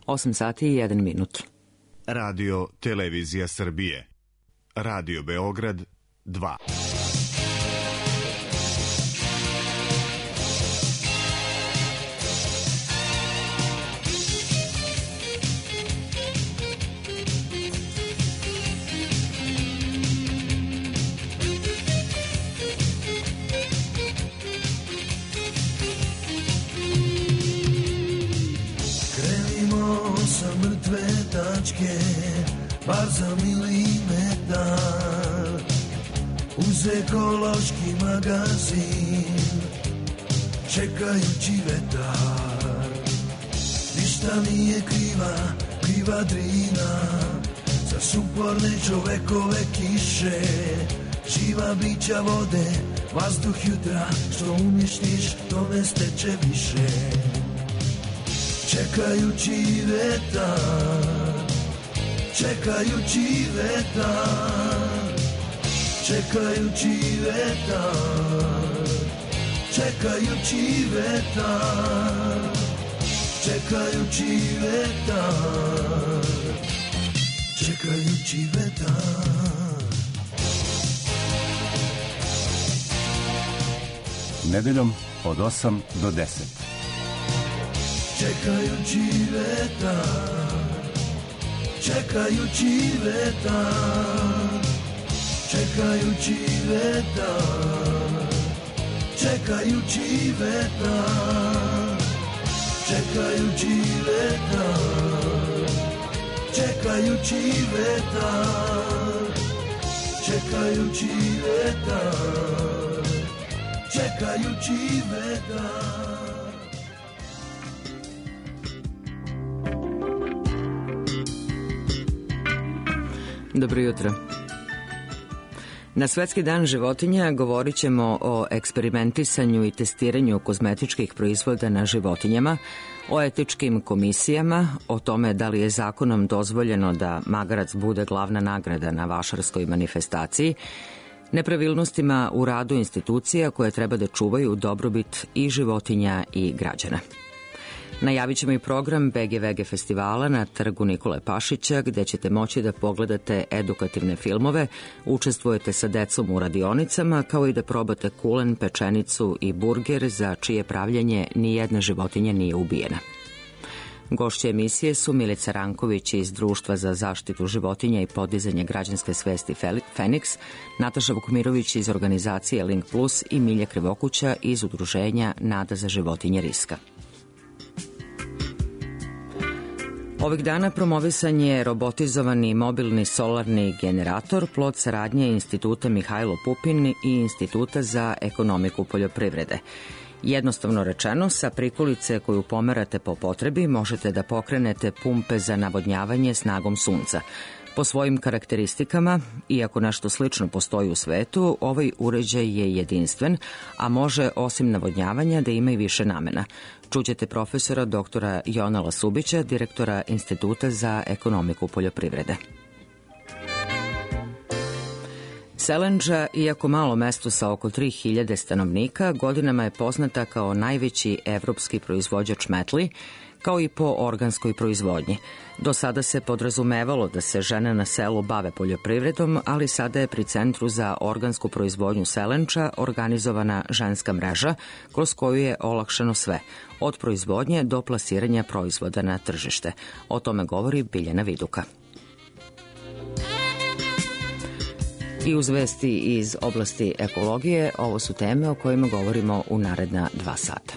8 sati i 1 minut. Radio Televizija Srbije. Radio Beograd 2. Bar za milimetar uz ekološki magazin čekajući vetar. Ništa nije kriva Drina za suporne čovekove kiše, živa bića vode, vazduh jutra, što uništiš to ne steče više. Čekajući vetar, čekajući vetar, čekajući vetar, čekajući vetar, čekajući vetar, čekajući vetar. Nedeljom od 8 do 10. Čekajući vetar, čekajući vetar, čekajući vetar, čekajući vetar, čekajući vetar, čekajući vetar, čekajući vetar, čekajući vetar. Dobro jutro. Na Svetski dan životinja govorit ćemo o eksperimentisanju i testiranju kozmetičkih proizvoda na životinjama, o etičkim komisijama, o tome da li je zakonom dozvoljeno da magarac bude glavna nagrada na vašarskoj manifestaciji, nepravilnostima u radu institucija koje treba da čuvaju dobrobit i životinja i građana. Najavit ćemo i program BGVG festivala na trgu Nikole Pašića, gde ćete moći da pogledate edukativne filmove, učestvujete sa decom u radionicama, kao i da probate kulen, pečenicu i burger za čije pravljanje nijedna životinja nije ubijena. Gošće emisije su Milica Ranković iz Društva za zaštitu životinja i podizanje građanske svesti Feniks, Nataša Vukmirović iz organizacije Link Plus i Milja Krivokuća iz udruženja Nada za životinje Riska. Ovih dana promovisan je robotizovani mobilni solarni generator, plod saradnje Instituta Mihajlo Pupin i Instituta za ekonomiku poljoprivrede. Jednostavno rečeno, sa prikolice koju pomerate po potrebi možete da pokrenete pumpe za navodnjavanje snagom sunca. Po svojim karakteristikama, iako nešto slično postoji u svetu, ovaj uređaj je jedinstven, a može osim navodnjavanja da ima i više namena. Čućete profesora doktora Jonala Subića, direktora Instituta za ekonomiku poljoprivrede. Selendža, iako malo mesto sa oko 3000 stanovnika, godinama je poznata kao najveći evropski proizvođač metli, kao i po organskoj proizvodnji. Do sada se podrazumevalo da se žene na selu bave poljoprivredom, ali sada je pri Centru za organsku proizvodnju Selenča organizovana ženska mreža kroz koju je olakšano sve, od proizvodnje do plasiranja proizvoda na tržište. O tome govori Biljana Viduka. I uz vesti iz oblasti ekologije, ovo su teme o kojima govorimo u naredna 2 sata.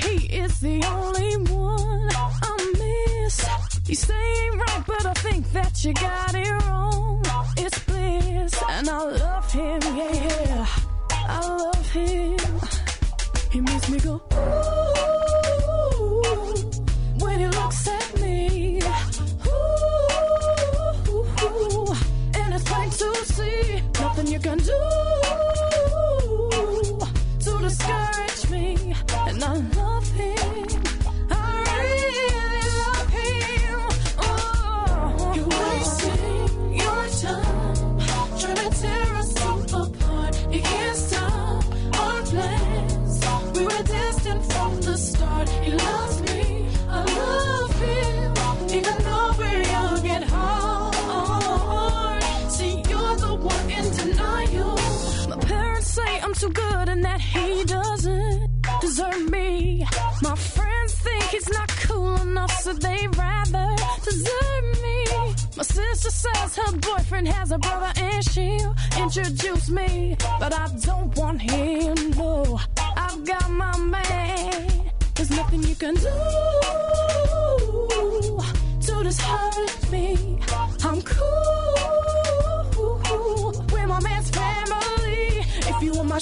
You say ain't right, but I think that but you got it wrong. It's bliss, and I love him, yeah. I love him. He makes me go, ooh, when he looks at me. Ooh, and it's plain to see, nothing you can do to discourage me. And I love him. I really love him. Oh, you're wasting your time trying to tear us apart. You can't stop our plans. We were destined from the start. He loves me, I love him, even though we're young and hard. See, you're the one in denial. My parents say I'm too good and that he doesn't deserve me. My friends think he's not cool enough, so they'd rather desert me. My sister says her boyfriend has a brother and she'll introduce me, but I don't want him, no. I've got my man. There's nothing you can do to discourage me. I'm cool with my man's family. If you want my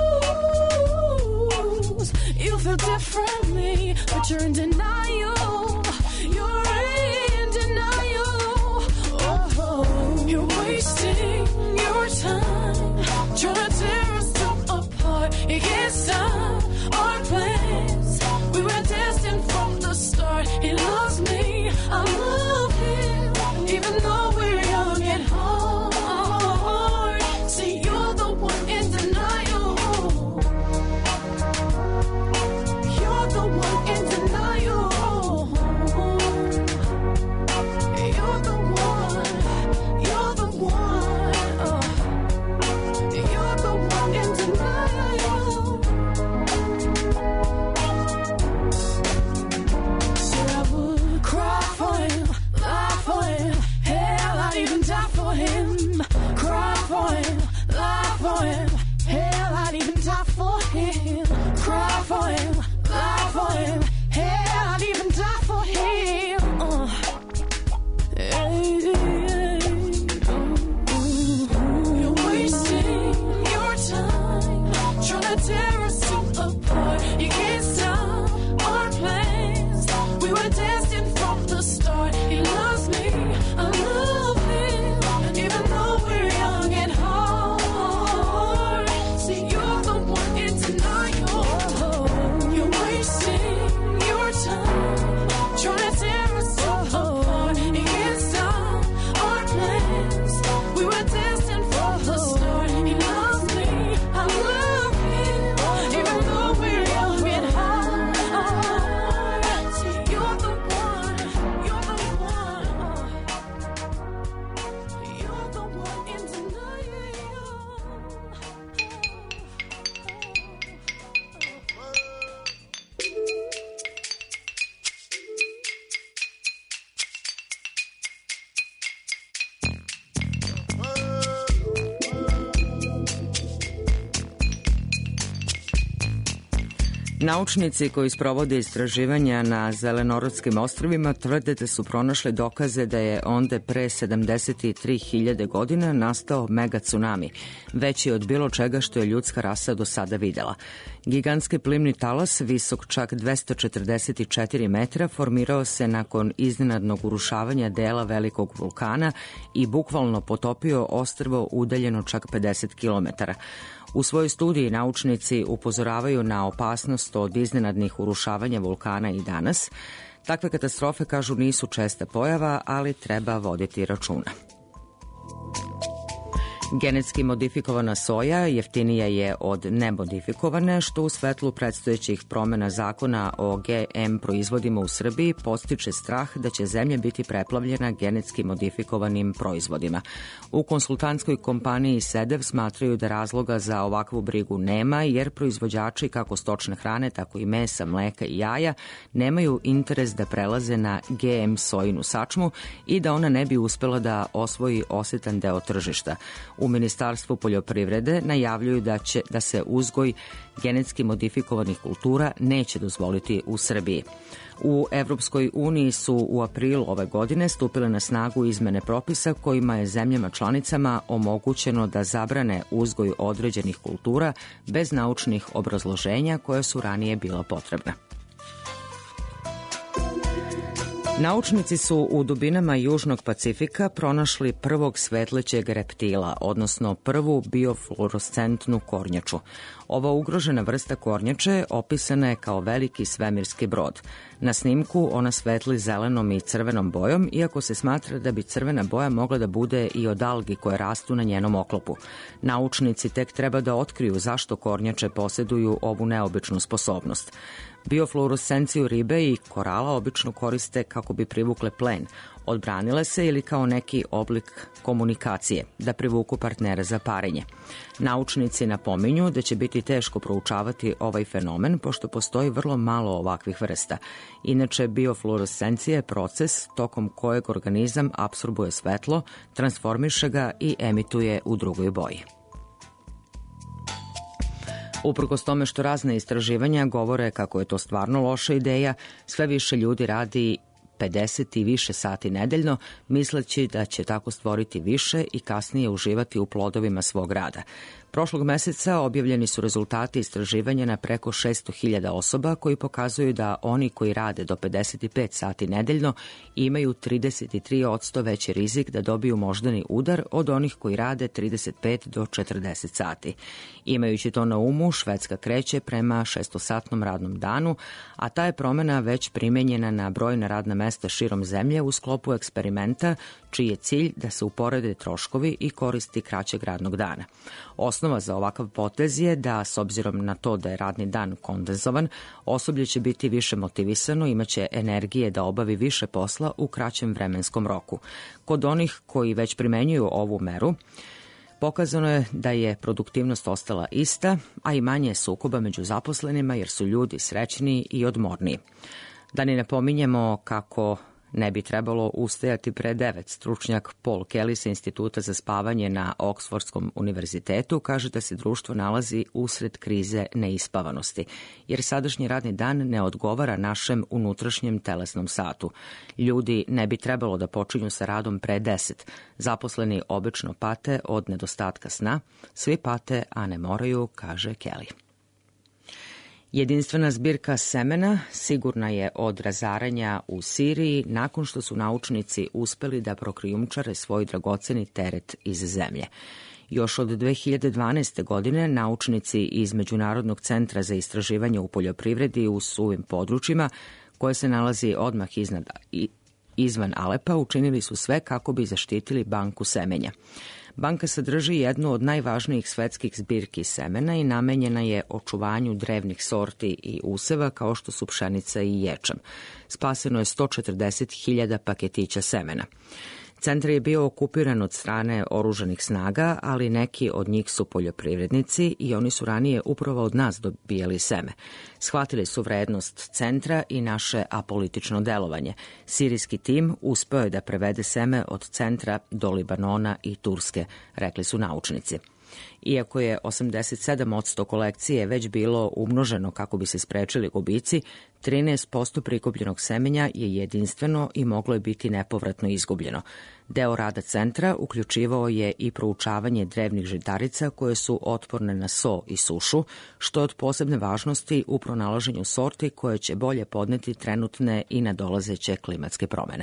shoes, you feel differently, but you're in denial. You're in denial. Oh, you're wasting your time trying to tear us apart. You can't stop our plans. We were destined from the start. He loves me, I love him, even though we're young and hard. See, you're the one in denial. You're the one in denial. You're the one. You're the one. You're the one in denial. Said I would cry for him, lie for him. Hell, I'd even die for him. Cry for him, lie for him. Hell, I'd even die for him. Cry for him, lie for him. Hell, I'd even die for him. You're wasting your time trying to tear us apart. You can't stop our plans. We were destined from the start. He loves me, I love him, even though we're young and hard. See, you're the one in denial. You're wasting your time trying to tear us apart. You can't stop our plans. We were destined from the start. He loves me, I love him, even though we're young and hard. See, you're the one, you're the one. You're the one in denial. Naučnici koji sprovode istraživanja na Zelenorodskim ostrvima tvrde da su pronašli dokaze da je onde pre 73.000 godina nastao mega tsunami, veći od bilo čega što je ljudska rasa do sada videla. Gigantski plimni talas, visok čak 244 metra, formirao se nakon iznenadnog urušavanja dela velikog vulkana i bukvalno potopio ostrvo udaljeno čak 50 kilometara. U svojoj studiji naučnici upozoravaju na opasnost od iznenadnih urušavanja vulkana i danas. Takve katastrofe, kažu, nisu česta pojava, ali treba voditi računa. Genetski modifikovana soja jeftinija je od nemodifikovane, što u svetlu predstojećih promena zakona o GM proizvodima u Srbiji podstiče strah da će zemlja biti preplavljena genetski modifikovanim proizvodima. U konsultantskoj kompaniji SEDEV smatraju da razloga za ovakvu brigu nema, jer proizvođači kako stočne hrane, tako i mesa, mleka i jaja nemaju interes da prelaze na GM sojinu sačmu i da ona ne bi uspela da osvoji osetan deo tržišta. U Ministarstvu poljoprivrede najavljuju da se uzgoj genetski modifikovanih kultura neće dozvoliti u Srbiji. U Evropskoj uniji su u aprilu ove godine stupile na snagu izmene propisa kojima je zemljama članicama omogućeno da zabrane uzgoj određenih kultura bez naučnih obrazloženja koja su ranije bila potrebna. Naučnici su u dubinama Južnog Pacifika pronašli prvog svetlećeg reptila, odnosno prvu biofluorescentnu kornjaču. Ova ugrožena vrsta kornjače opisana je kao veliki svemirski brod. Na snimku ona svetli zelenom i crvenom bojom, iako se smatra da bi crvena boja mogla da bude i od algi koje rastu na njenom oklopu. Naučnici tek treba da otkriju zašto kornjače posjeduju ovu neobičnu sposobnost. Biofluorescenciju ribe i korala obično koriste kako bi privukle plen, odbranile se ili kao neki oblik komunikacije, da privuku partnere za parenje. Naučnici napominju da će biti teško proučavati ovaj fenomen, pošto postoji vrlo malo ovakvih vrsta. Inače, biofluorescencija je proces tokom kojeg organizam apsorbuje svetlo, transformiše ga i emituje u drugoj boji. Uprkos tome što razne istraživanja govore kako je to stvarno loša ideja, sve više ljudi radi 50 i više sati nedeljno, misleći da će tako stvoriti više i kasnije uživati u plodovima svog rada. Prošlog meseca objavljeni su rezultati istraživanja na preko 600.000 osoba koji pokazuju da oni koji rade do 55 sati nedeljno imaju 33% veći rizik da dobiju moždani udar od onih koji rade 35 do 40 sati. Imajući to na umu, Švedska kreće prema 600-satnom radnom danu, a ta je promena već primenjena na brojna radna mesta širom zemlje u sklopu eksperimenta čiji je cilj da se uporede troškovi i koristi kraćeg radnog dana. Osnova za ovakav potez je da, s obzirom na to da je radni dan kondenzovan, osoblje će biti više motivisano, imaće energije da obavi više posla u kraćem vremenskom roku. Kod onih koji već primenjuju ovu meru, pokazano je da je produktivnost ostala ista, a i manje sukoba među zaposlenima jer su ljudi srećniji i odmorniji. Da ni ne pominjemo kako ne bi trebalo ustajati pre 9. Stručnjak Paul Kelly sa Instituta za spavanje na Oksfordskom univerzitetu kaže da se društvo nalazi usred krize neispavanosti, jer sadašnji radni dan ne odgovara našem unutrašnjem telesnom satu. Ljudi ne bi trebalo da počinju sa radom pre 10. Zaposleni obično pate od nedostatka sna, svi pate, a ne moraju, kaže Kelly. Jedinstvena zbirka semena sigurna je od razaranja u Siriji nakon što su naučnici uspeli da prokrijumčare svoj dragoceni teret iz zemlje. Još od 2012. godine naučnici iz Međunarodnog centra za istraživanje u poljoprivredi u suvim područjima, koje se nalazi odmah izvan Alepa, učinili su sve kako bi zaštitili banku semenja. Banka sadrži jednu od najvažnijih svetskih zbirki semena i namenjena je očuvanju drevnih sorti i useva kao što su pšenica i ječam. Spaseno je 140.000 paketića semena. Centar je bio okupiran od strane oružanih snaga, ali neki od njih su poljoprivrednici i oni su ranije upravo od nas dobijali seme. Shvatili su vrednost centra i naše apolitično delovanje. Sirijski tim uspeo je da prevede seme od centra do Libanona i Turske, rekli su naučnici. Iako je 87% kolekcije već bilo umnoženo kako bi se sprečili gubici, 13% prikupljenog semenja je jedinstveno i moglo je biti nepovratno izgubljeno. Deo rada centra uključivao je i proučavanje drevnih žitarica koje su otporne na so i sušu, što je od posebne važnosti u pronalaženju sorti koje će bolje podneti trenutne i nadolazeće klimatske promene.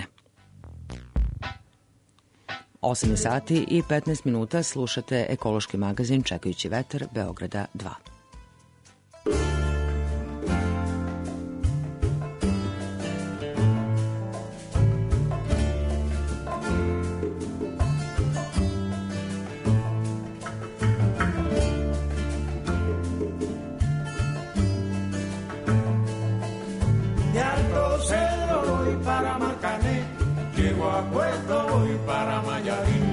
8 sati i 15 minuta slušate ekološki magazin Čekajući vetar Beograda 2. De Alto Cedro voy para Marcané, llego a Puerto, voy para Mayarín.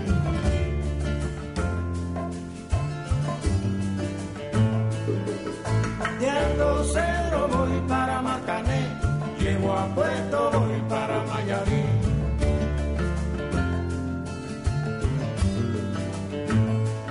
De Alto Cedro voy para Marcané, llego a Puerto, voy para Mayarín.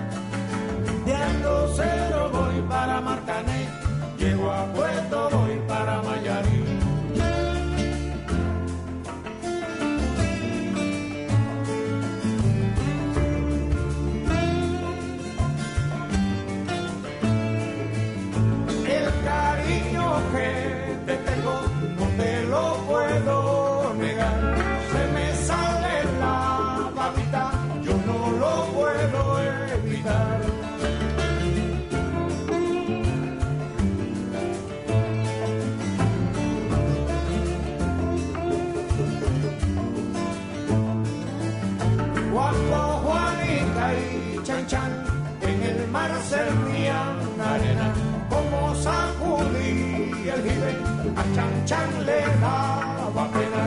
chan chan, en el mar servían arena, como sacudía el jibe, a chan chan le daba pena.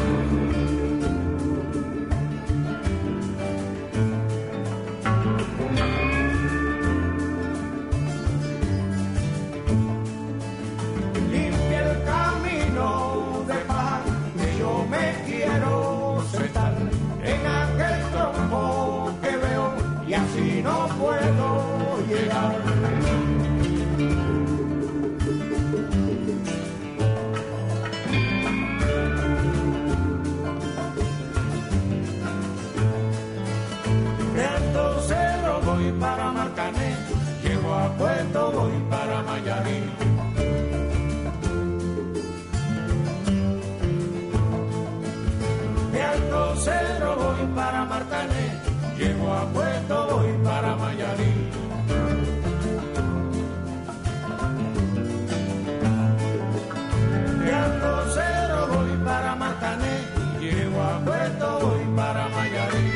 No puedo llegar. De Alto Cerro voy para Marcané, llego a Puerto, voy para Mayarí. De Alto Cerro voy para Marcané, llego a Puerto, voy para Mayarí. De Alto Cerro voy para Marcané, llego a Puerto, voy para Mayarí.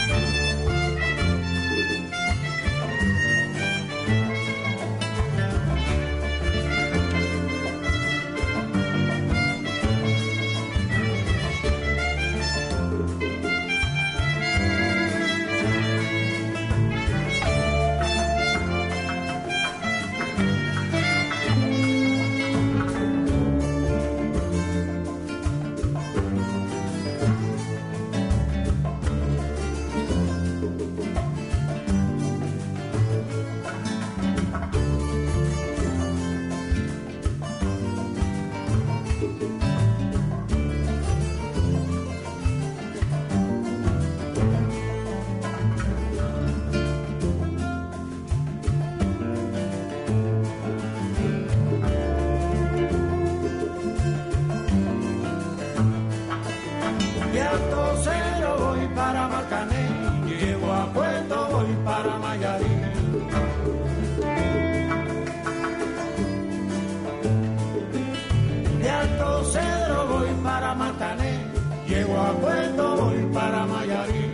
Llego a Puerto, voy para Mayarí.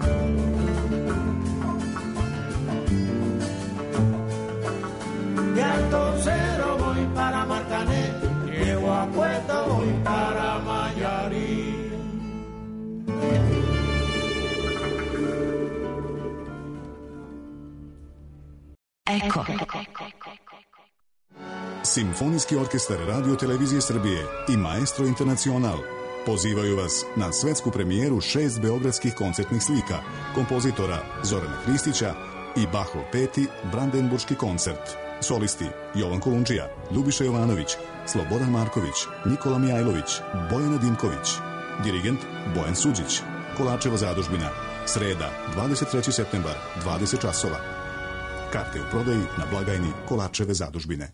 De Alto Cerro voy para Marcané, llego a Puerto, voy para Mayarí. Eko. Simfonijski orkestar Radio Televizije Srbije i Maestro Internacional pozivaju vas na svetsku premijeru 6 beogradskih koncertnih slika kompozitora Zorana Hristića i Bachov 5. Brandenburški koncert. Solisti Jovan Kolundžija, Ljubiša Jovanović, Slobodan Marković, Nikola Mijajlović, Bojana Dimković. Dirigent Bojan Suđić. Kolačeva zadužbina. Sreda, 23. septembar, 20 časova. Karte u prodaji na blagajni Kolačeve zadužbine.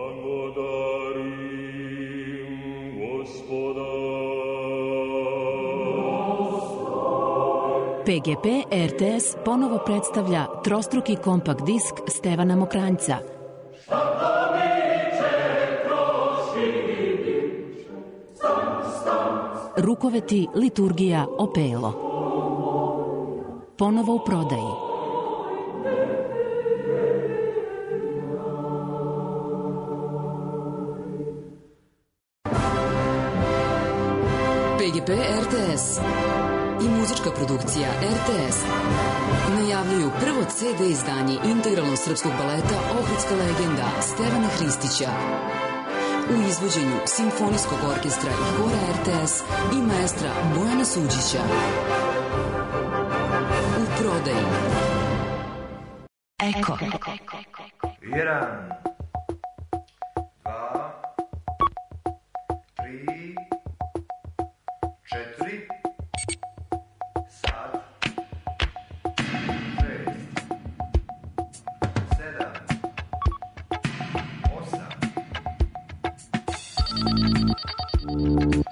PGP RTS ponovo predstavlja trostruki kompakt disk Stevana Mokranjca. Rukoveti, liturgija, opelo. Ponovo u prodaji. PGP RTS i muzička produkcija RTS najavljuju prvo CD izdanje integralnog srpskog baleta Ohridska legenda Stevana Hristića u izvođenju Simfonijskog orkestra i hora RTS i maestra Bojana Suđića. U prodaji. Eko. 1, 2, 3, 4, sad, 6, 7, 8.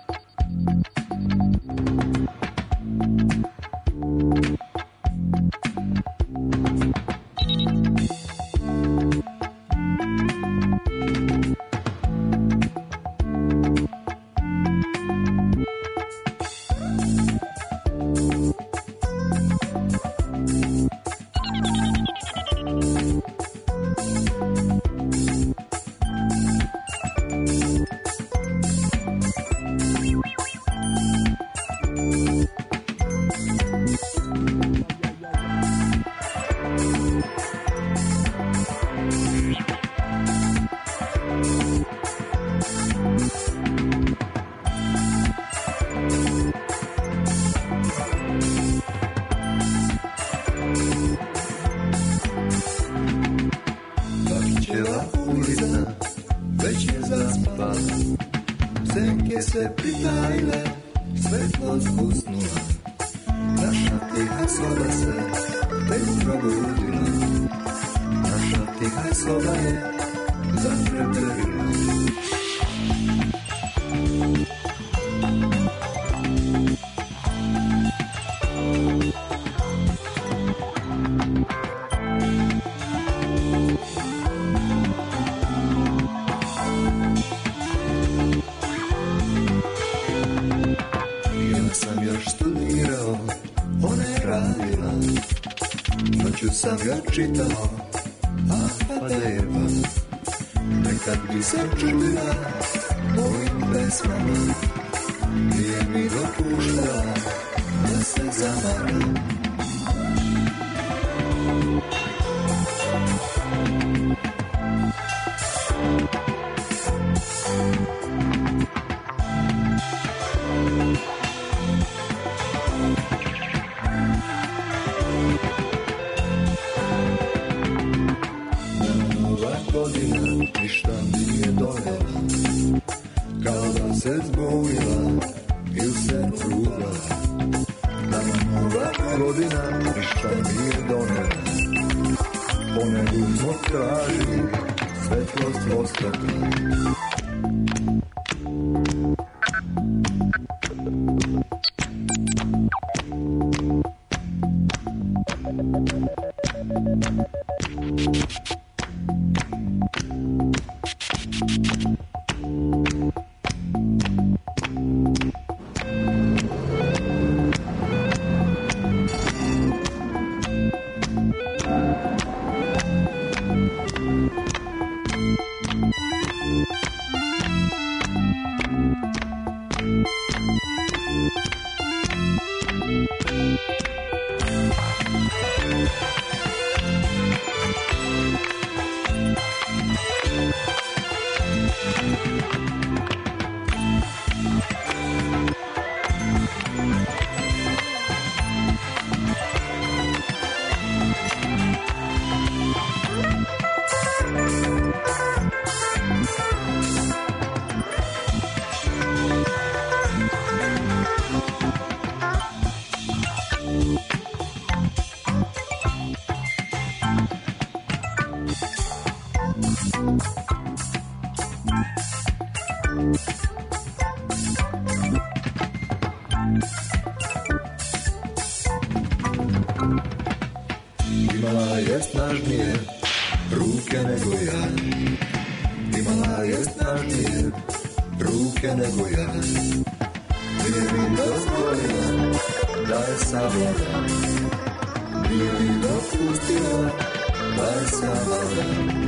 se pritajile, svetlost usnula. Naša tiha soba se tek probudila. Naša tiha soba je zatreberila. Noću sam ga čitao, pa deva, nekad bi se čudila mojim pesmama, nije mi dopuštala da se zamaram. Ništa nije donela, kao da se zbunila ili se trudila. Nama nova godina ništa nije donela, po nebu smo tražili svetlost vostraka. Imala je snažnije ruke nego ja. Imala je snažnije ruke nego ja. Nije mi dozvolila da je savladam. Nije mi dopustila da je savladam.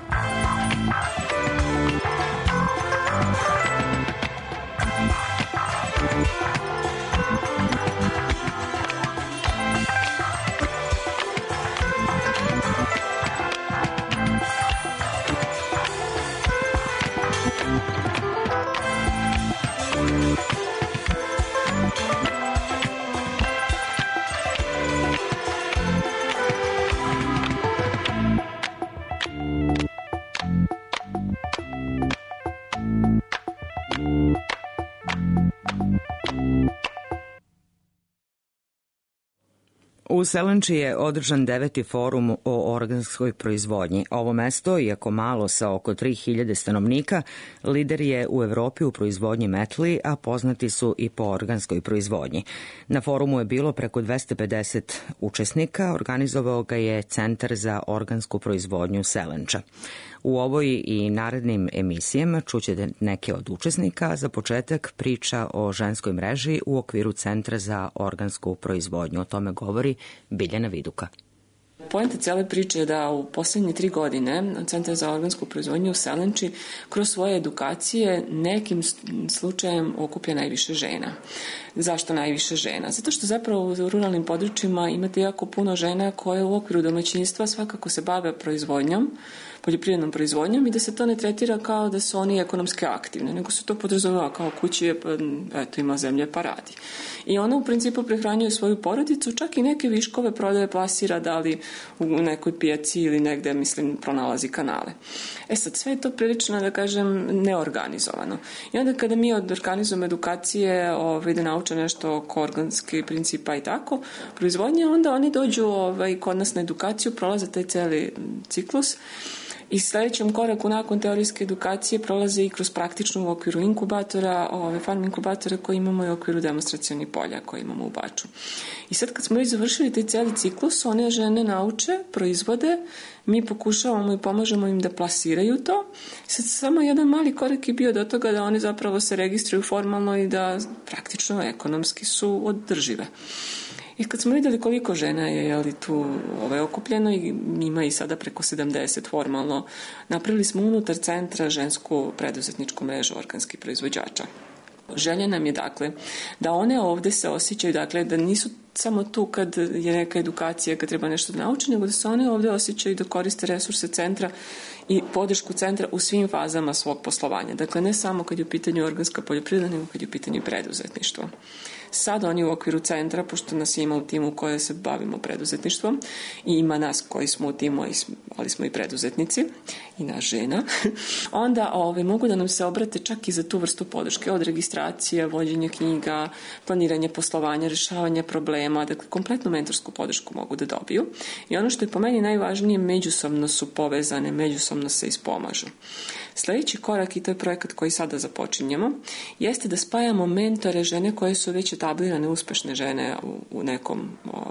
U Selenči je održan 9. forum o organskoj proizvodnji. Ovo mesto, iako malo sa oko 3000 stanovnika, lider je u Evropi u proizvodnji metli, a poznati su i po organskoj proizvodnji. Na forumu je bilo preko 250 učesnika, organizovao ga je Centar za organsku proizvodnju Selenča. U ovoj i narednim emisijama čućete neke od učesnika. Za početak priča o ženskoj mreži u okviru Centra za organsku proizvodnju. O tome govori Biljana Viduka. Poenta cele priče je da u poslednje 3 godine Centar za organsku proizvodnju u Selenči kroz svoje edukacije nekim slučajem okuplja najviše žena. Zašto najviše žena? Zato što zapravo u ruralnim područjima imate jako puno žena koje u okviru domaćinstva svakako se bave proizvodnjom, poljoprivrednom proizvodnjom i da se to ne tretira kao da su oni ekonomski aktivni, nego se to podrazumeva kao kući je, eto, ima zemlje pa radi. I ona u principu prehranjuje svoju porodicu, čak i neke viškove prodaje, plasira, da li u nekoj pijaci ili negde, mislim, pronalazi kanale. Sad, sve je to prilično, da kažem, neorganizovano. I onda kada mi organizujemo edukacije, da nauče nešto oko organskih principa i tako, proizvodnje, onda oni dođu kod nas na edukaciju, prolaze taj celi ciklus i sledećem koraku nakon teorijske edukacije prolaze i kroz praktičnu u okviru inkubatora, farm inkubatora koji imamo i u okviru demonstracionih polja koje imamo u Baču. I sad kad smo već završili taj celi ciklus, one žene nauče, proizvode, mi pokušavamo i pomažemo im da plasiraju to. Sad samo jedan mali korak je bio do toga da oni zapravo se registruju formalno i da praktično ekonomski su održive. I kad smo videli koliko žena je tu okupljeno i ima i sada preko 70 formalno, napravili smo unutar centra žensku preduzetničku mrežu organskih proizvođača. Želja nam je, dakle, da one ovde se osjećaju, dakle, da nisu samo tu kad je neka edukacija, kad treba nešto da nauči, nego da se one ovde osjećaju da koriste resurse centra i podršku centra u svim fazama svog poslovanja. Dakle, ne samo kad je u pitanju organska poljoprivreda, nego kad je u pitanju preduzetništvo. Sad oni u okviru centra, pošto nas ima u timu koje se bavimo preduzetništvom i ima nas koji smo u timu, ali smo i preduzetnici i naš žena, onda mogu da nam se obrate čak i za tu vrstu podrške, od registracije, vođenja knjiga, planiranja poslovanja, rešavanja problema, dakle kompletnu mentorsku podršku mogu da dobiju. I ono što je po meni najvažnije, međusobno su povezane, međusobno se ispomažu. Sledeći korak, i to je projekat koji sada započinjemo, jeste da spajamo mentore, žene koje su već etablirane, uspešne žene u nekom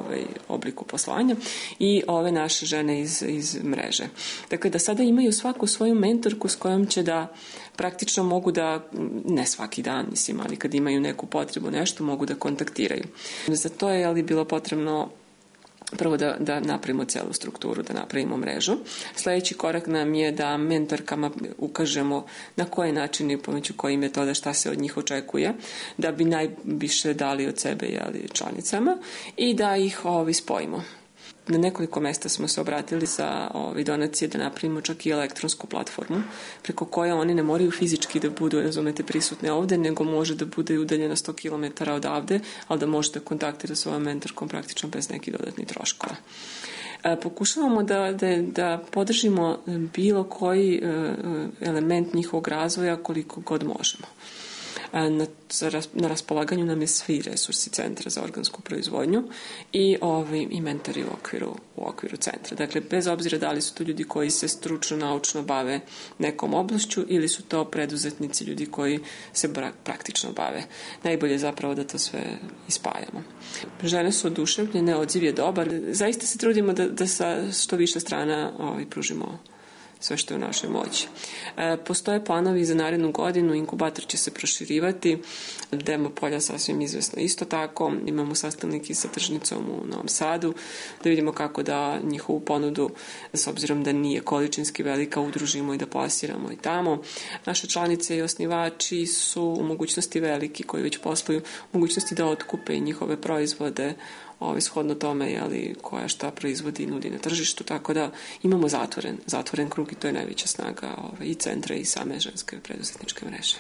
obliku poslovanja i ove naše žene iz mreže. Dakle, da sada imaju svaku svoju mentorku s kojom će da praktično mogu da, ne svaki dan, mislim, ali kad imaju neku potrebu, nešto, mogu da kontaktiraju. Za to je bilo potrebno prvo da napravimo celu strukturu, da napravimo mrežu. Sledeći korak nam je da mentorkama ukažemo na koji način i pomoću kojih metoda šta se od njih očekuje, da bi najviše dali od sebe članicama i da ih spojimo. Na nekoliko mesta smo se obratili za donacije da napravimo čak i elektronsku platformu preko koje oni ne moraju fizički da budu, razumete, prisutne ovde, nego može da bude udaljena 100 km odavde, ali da može da kontaktira svojom mentorkom praktično bez nekih dodatnih troškova. Pokušavamo da podržimo bilo koji element njihovog razvoja koliko god možemo. Na raspolaganju nam je svi resursi Centra za organsku proizvodnju i mentori u okviru centra. Dakle, bez obzira da li su to ljudi koji se stručno, naučno bave nekom oblašću ili su to preduzetnici, ljudi koji se praktično bave. Najbolje je zapravo da to sve ispajamo. Žene su oduševljene, odziv je dobar. Zaista se trudimo da sa što više strana pružimo sve što je u našoj moći. Postoje planovi za narednu godinu, inkubator će se proširivati, demo polja sasvim izvesno isto tako, imamo sastavnike sa tržnicom u Novom Sadu, da vidimo kako da njihovu ponudu, s obzirom da nije količinski velika, udružimo i da plasiramo i tamo. Naše članice i osnivači su u mogućnosti veliki, koji već posluju, mogućnosti da otkupe njihove proizvode, shodno tome koja šta proizvodi i nudi na tržištu, tako da imamo zatvoren krug i to je najveća snaga i centra i same ženske preduzetničke mreže.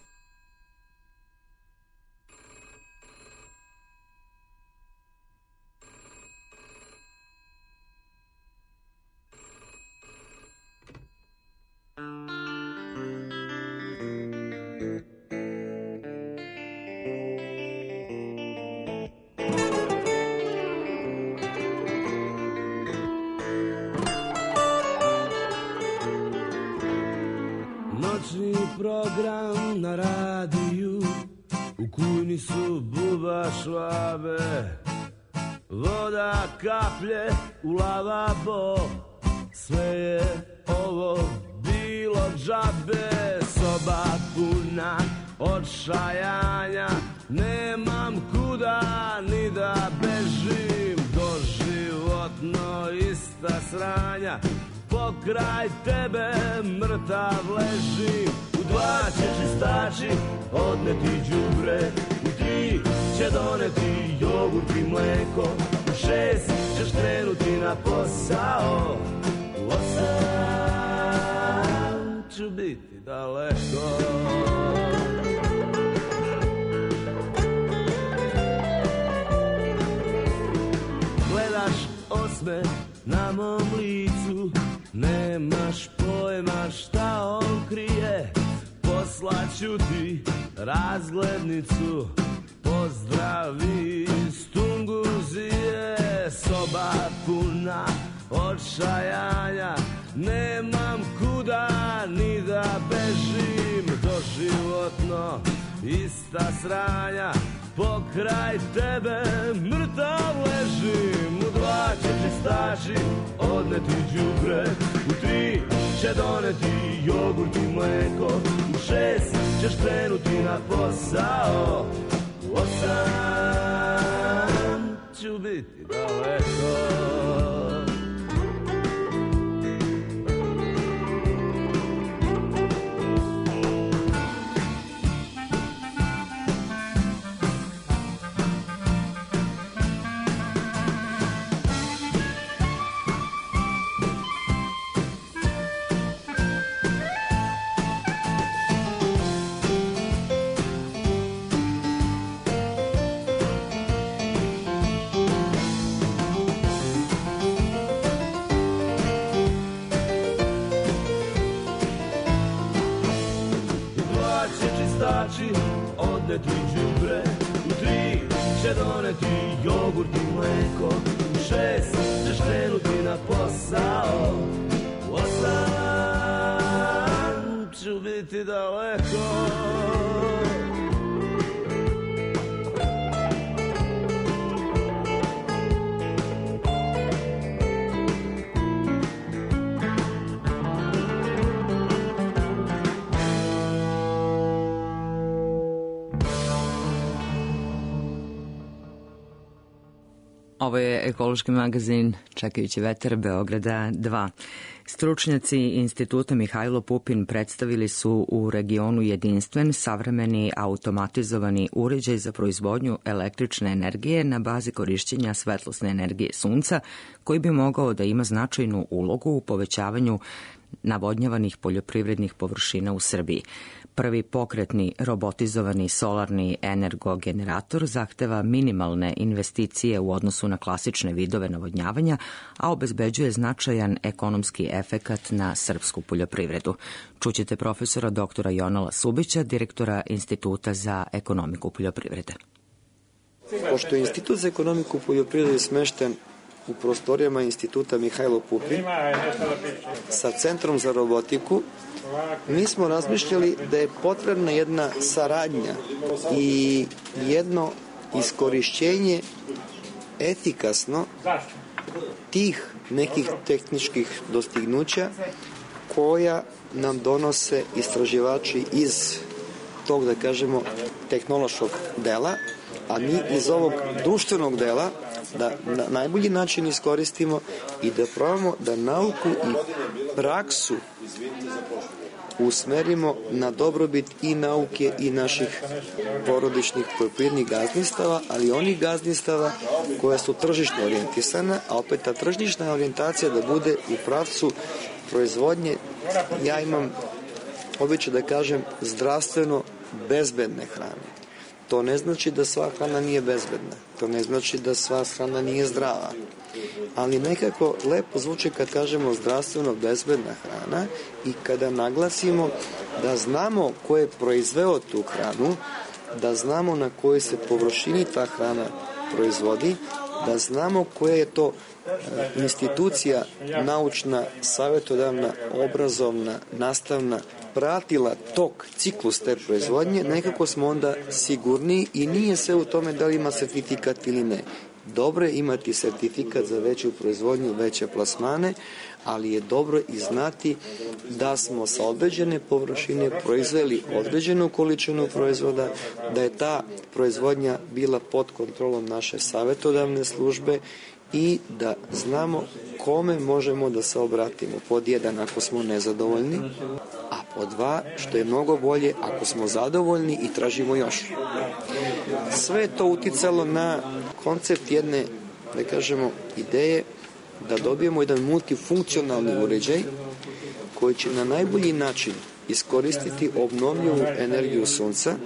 Program na radiju, u kujni su buba švabe, voda kaplje u lavabo, sve je ovo bilo džabe, soba puna odšajanja, nemam kuda ni da bežim, doživotno ista sranja, pokraj tebe mrtav ležim. U 2 će čistači odneti đubre, u 3 će doneti jogurt i mleko, u 6 ćeš krenuti na posao, u 8 ću biti daleko. Gledaš osme na mom licu, nemaš pojma šta on krije. Poslaću ti razglednicu, pozdravi iz Tunguzije. Soba puna očajanja, nemam kuda ni da bežim. Doživotno ista sranja, pokraj tebe mrtav ležim. U 2 će čistači odneti đubre, u 3 će doneti jogurt i mleko, u 6 ćeš krenuti na posao, u 8 ću biti daleko. Odneti đubre, u 3 će doneti jogurt i mleko, u 6 ćeš krenuti na posao, u 8 ću biti daleko. Ovo je ekološki magazin Čekajući vetar Beograda 2. Stručnjaci Instituta Mihajlo Pupin predstavili su u regionu jedinstven, savremeni, automatizovani uređaj za proizvodnju električne energije na bazi korišćenja svetlosne energije sunca, koji bi mogao da ima značajnu ulogu u povećavanju navodnjavanih poljoprivrednih površina u Srbiji. Prvi pokretni robotizovani solarni energogenerator zahteva minimalne investicije u odnosu na klasične vidove navodnjavanja, a obezbeđuje značajan ekonomski efekat na srpsku poljoprivredu. Čućete profesora doktora Jonala Subića, direktora Instituta za ekonomiku poljoprivrede. Pošto je Institut za ekonomiku poljoprivrede smešten u prostorijama Instituta Mihajlo Pupin sa Centrom za robotiku, mi smo razmišljali da je potrebna jedna saradnja i jedno iskorišćenje efikasno tih nekih tehničkih dostignuća koja nam donose istraživači iz tog, da kažemo, tehnološkog dela, a mi iz ovog društvenog dela da na najbolji način iskoristimo i da probamo da nauku i praksu usmerimo na dobrobit i nauke i naših porodičnih poljoprivrednih gazdinstava, ali onih gazdinstava koja su tržišno orijentisana, a opet ta tržišna orijentacija da bude u pravcu proizvodnje, ja imam običaj da kažem, zdravstveno bezbedne hrane. To ne znači da sva hrana nije bezbedna, to ne znači da sva hrana nije zdrava, ali nekako lepo zvuči kad kažemo zdravstveno bezbedna hrana i kada naglasimo da znamo ko je proizveo tu hranu, da znamo na kojoj se površini ta hrana proizvodi, da znamo koja je to institucija naučna, savjetodavna, obrazovna, nastavna, pratila tok, ciklus te proizvodnje, nekako smo onda sigurniji i nije sve u tome da li ima sertifikat ili ne. Dobro je imati sertifikat za veću proizvodnju, veće plasmane, ali je dobro i znati da smo sa određene površine proizveli određenu količinu proizvoda, da je ta proizvodnja bila pod kontrolom naše savjetodavne službe i da znamo kome možemo da se obratimo. Pod 1, ako smo nezadovoljni, a pod 2, što je mnogo bolje, ako smo zadovoljni i tražimo još. Sve je to uticalo na koncept jedne, da kažemo, ideje da dobijemo jedan multifunkcionalni uređaj koji će na najbolji način iskoristiti obnovljivu energiju sunca,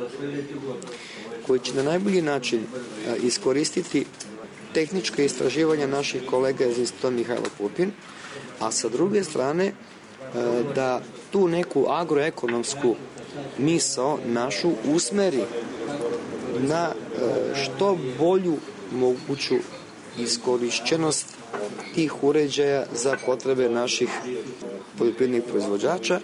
koji će na najbolji način iskoristiti tehnička istraživanja naših kolega iz Instituta Mihajlo Pupin, a sa druge strane da tu neku agroekonomsku misao našu usmeri na što bolju moguću iskorišćenost tih uređaja za potrebe naših poljoprivrednih proizvođača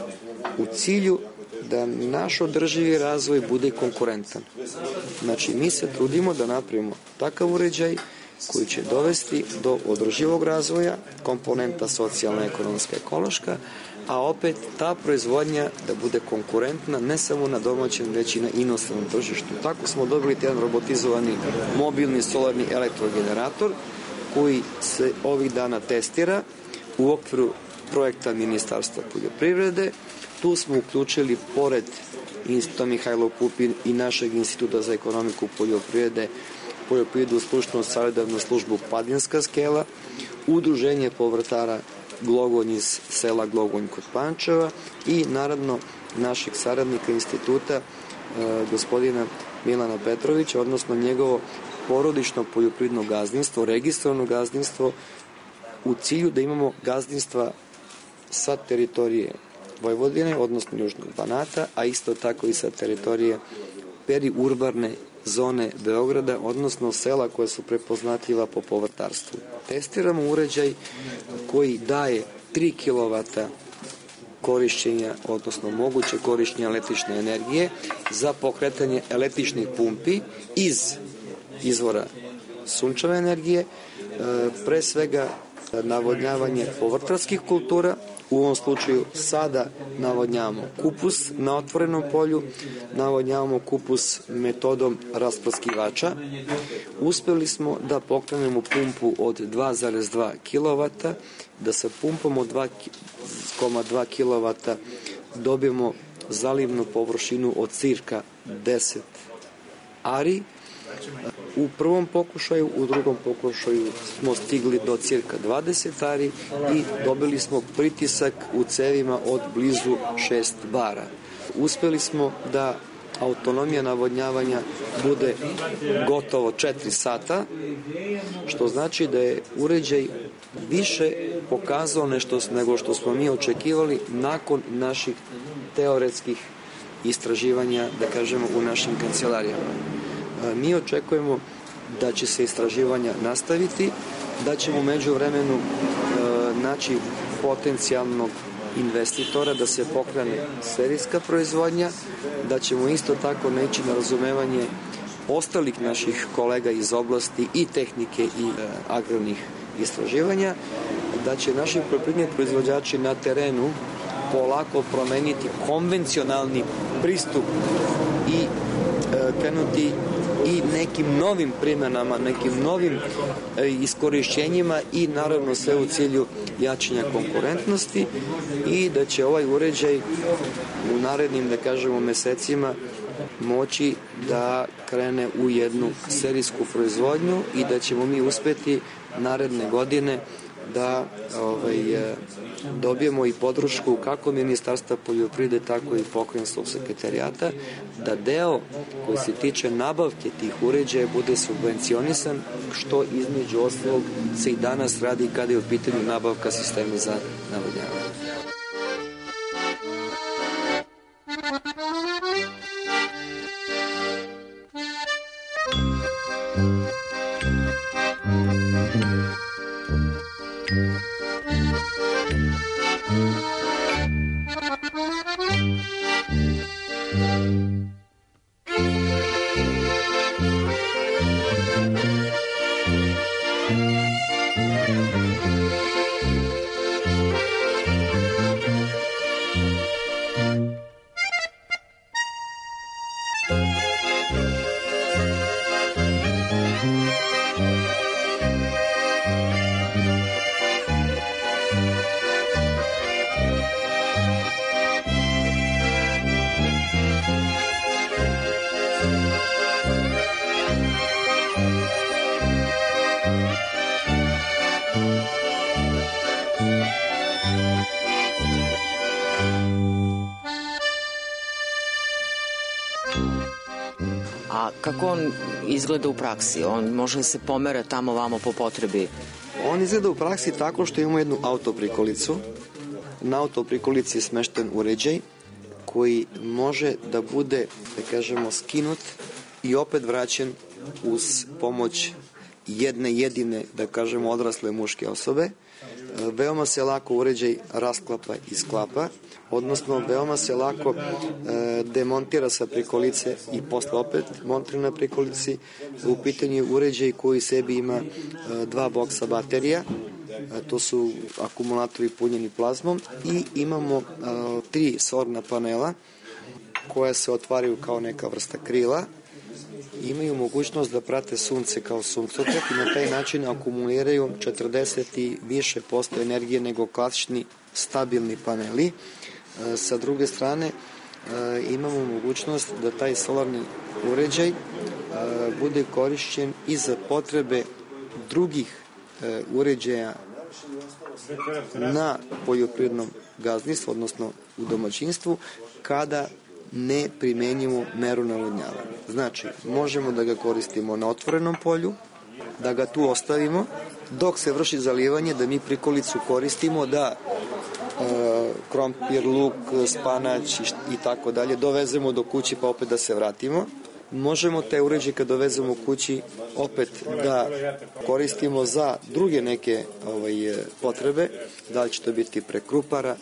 u cilju da naš održivi razvoj bude konkurentan. Znači, mi se trudimo da napravimo takav uređaj koji će dovesti do održivog razvoja, komponenta socijalna, ekonomska, ekološka, a opet ta proizvodnja da bude konkurentna ne samo na domaćem, već i na inostranom tržištu. Tako smo dobili jedan robotizovani mobilni solarni elektrogenerator koji se ovih dana testira u okviru projekta Ministarstva poljoprivrede. Tu smo uključili, pored Instituta Mihajlo Pupin i našeg Instituta za ekonomiku poljoprivrede, poljoprivredu stručno savjetodavnu službu Padinska skela, udruženje povrtara Glogonj iz sela Glogonj kod Pančeva i naravno našeg saradnika instituta gospodina Milana Petrovića, odnosno njegovo porodično poljoprivredno gazdinstvo, registrovano gazdinstvo, u cilju da imamo gazdinstva sa teritorije Vojvodine, odnosno Južnog Banata, a isto tako i sa teritorije periurbane zone Beograda, odnosno sela koja su prepoznatljiva po povrtarstvu. Testiramo uređaj koji daje 3 kW korišćenja, odnosno moguće korišćenja električne energije za pokretanje električnih pumpi iz izvora sunčeve energije, pre svega navodnjavanje povrtarskih kultura. U ovom slučaju sada navodnjavamo kupus na otvorenom polju, navodnjavamo kupus metodom raspraskivača. Uspeli smo da pokrenemo pumpu od 2,2 kW, da sa pumpom od 2,2 kW dobijemo zalivnu površinu od cirka 10 ari. U prvom pokušaju, u drugom pokušaju smo stigli do cirka 20 ari i dobili smo pritisak u cevima od blizu 6 bara. Uspeli smo da autonomija navodnjavanja bude gotovo 4 sata, što znači da je uređaj više pokazao nego što smo mi očekivali nakon naših teoretskih istraživanja, da kažemo, u našim kancelarijama. Mi očekujemo da će se istraživanja nastaviti, da ćemo među vremenu naći potencijalnog investitora da se pokrene serijska proizvodnja, da ćemo isto tako neći na razumevanje ostalih naših kolega iz oblasti i tehnike i agrarnih istraživanja, da će naši poljoprivredni proizvođači na terenu polako promeniti konvencionalni pristup i krenuti i nekim novim primenama, nekim novim iskorišćenjima i naravno sve u cilju jačanja konkurentnosti i da će ovaj uređaj u narednim, da kažemo, mesecima moći da krene u jednu serijsku proizvodnju i da ćemo mi uspeti naredne godine da dobijemo i podršku kako Ministarstva poljoprivrede, tako i pokrajinskog sekretarijata, da deo koji se tiče nabavke tih uređaja bude subvencionisan, što između ostalog se i danas radi kada je u pitanju nabavka sistema za navodnjavanje. kako on izgleda u praksi? On može da se pomera tamo vamo po potrebi? On izgleda u praksi tako što imamo jednu autoprikolicu. Na autoprikolici je smešten uređaj koji može da bude, da kažemo, skinut i opet vraćen uz pomoć jedne jedine, da kažemo, odrasle muške osobe. Veoma se lako uređaj rasklapa i sklapa, odnosno veoma se lako demontira sa prikolice i posle opet montira na prikolici. U pitanju je uređaj koji sebi ima 2 boksa baterija, to su akumulatori punjeni plazmom i imamo 3 solarna panela koja se otvaraju kao neka vrsta krila. Imaju mogućnost da prate sunce kao suncokrep i na taj način akumuliraju 40 i više posto energije nego klasični stabilni paneli. Sa druge strane imamo mogućnost da taj solarni uređaj bude korišćen i za potrebe drugih uređaja na poljoprivrednom gazdinstvu, odnosno u domaćinstvu, kada ne primenjimo meru navodnjavanja. Znači, možemo da ga koristimo na otvorenom polju, da ga tu ostavimo, dok se vrši zalivanje, da mi prikolicu koristimo, da krompir, luk, spanać i tako dalje dovezemo do kući pa opet da se vratimo. Možemo te uređaje kad dovezemo u kući opet da koristimo za druge neke potrebe, da li će to biti prekrupara,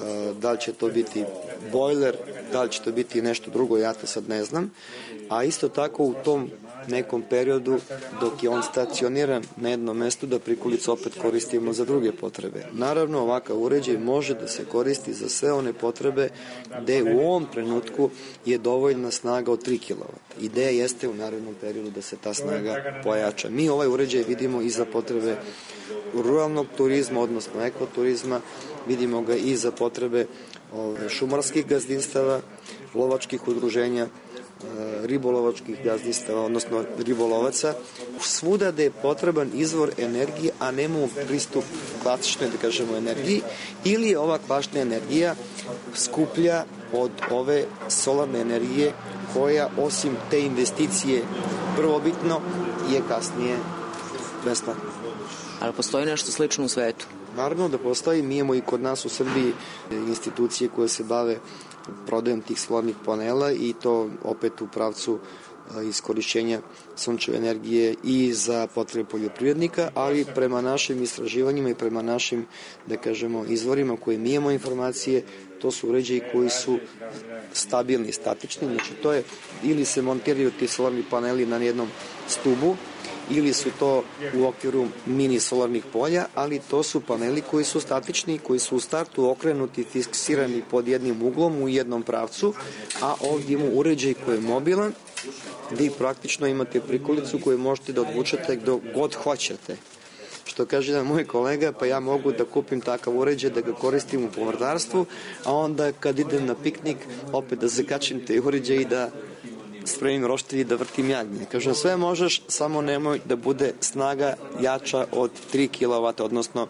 da li će to biti bojler, da li će to biti nešto drugo, ja to sad ne znam, a isto tako u tom nekom periodu dok je on stacioniran na jednom mestu da prikolicu opet koristimo za druge potrebe. Naravno, ovakav uređaj može da se koristi za sve one potrebe gde u ovom trenutku je dovoljna snaga od 3 kW. Ideja jeste u narednom periodu da se ta snaga pojača. Mi ovaj uređaj vidimo i za potrebe ruralnog turizma, odnosno ekoturizma, vidimo ga i za potrebe šumarskih gazdinstava, lovačkih udruženja, ribolovačkih gazdinstava, odnosno ribolovaca, svuda da je potreban izvor energije, a nemamo pristup klasičnoj, da kažemo, energiji, ili je ova klasična energija skuplja od ove solarne energije koja, osim te investicije prvobitno, je kasnije besplatna. Ali postoji nešto slično u svetu? Naravno da postoji. Mi imamo i kod nas u Srbiji institucije koje se bave prodajom tih solarnih panela i to opet u pravcu iskorišćenja sunčeve energije i za potrebe poljoprivrednika, ali prema našim istraživanjima i prema našim, da kažemo, izvorima koje mi imamo informacije, to su uređaji koji su stabilni, statični, znači to je ili se montiraju ti solarni paneli na jednom stubu, ili su to u okviru mini solarnih polja, ali to su paneli koji su statični, koji su u startu okrenuti, fiksirani pod jednim uglom u jednom pravcu, a ovdje imamo uređaj koji je mobilan, vi praktično imate prikolicu koju možete da odvučete gdje god hoćete. Što kaže jedan moj kolega, pa ja mogu da kupim takav uređaj, da ga koristim u povrtarstvu, a onda kad idem na piknik, opet da zakačim te uređaj i da spremim roštilj i da vrtim jagnje. Kažem, sve možeš, samo nemoj da bude snaga jača od 3 kW, odnosno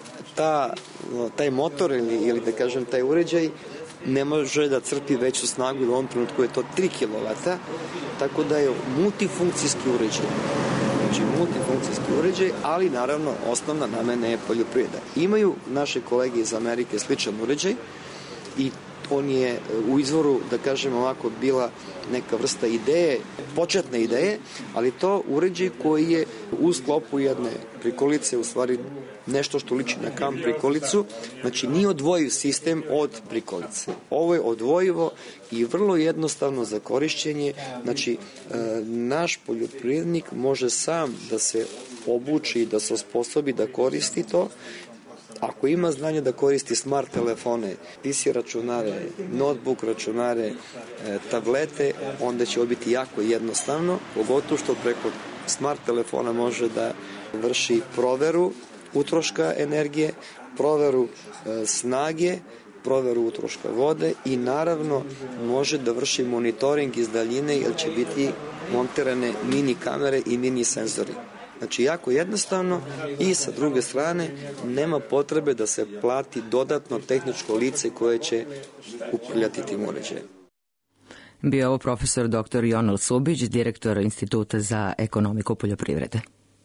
taj motor ili da kažem taj uređaj ne može da crpi veću snagu, u ovom trenutku je to 3 kW, tako da je multifunkcijski uređaj. Znači, multifunkcijski uređaj, ali naravno osnovna namena je poljoprivreda. Imaju naše kolege iz Amerike sličan uređaj i on je u izvoru, da kažem ovako, bila neka vrsta ideje, početne ideje, ali to uređaj koji je u sklopu jedne prikolice, u stvari nešto što liči na kamp prikolicu, znači nije odvojiv sistem od prikolice. Ovo je odvojivo i vrlo jednostavno za korišćenje, znači naš poljoprivrednik može sam da se obuči, da se osposobi da koristi to. Ako ima znanje da koristi smart telefone, PC računare, notebook računare, tablete, onda će ovo biti jako jednostavno, pogotovo što preko smart telefona može da vrši proveru utroška energije, proveru snage, proveru utroška vode i naravno može da vrši monitoring iz daljine jer će biti montirane mini kamere i mini senzori. Znači, jako jednostavno i sa druge strane nema potrebe da se plati dodatno tehničko lice koje će upravljati tim uređajem. Bio ovo profesor dr. Jonel Subić, direktor Instituta za ekonomiku poljoprivrede.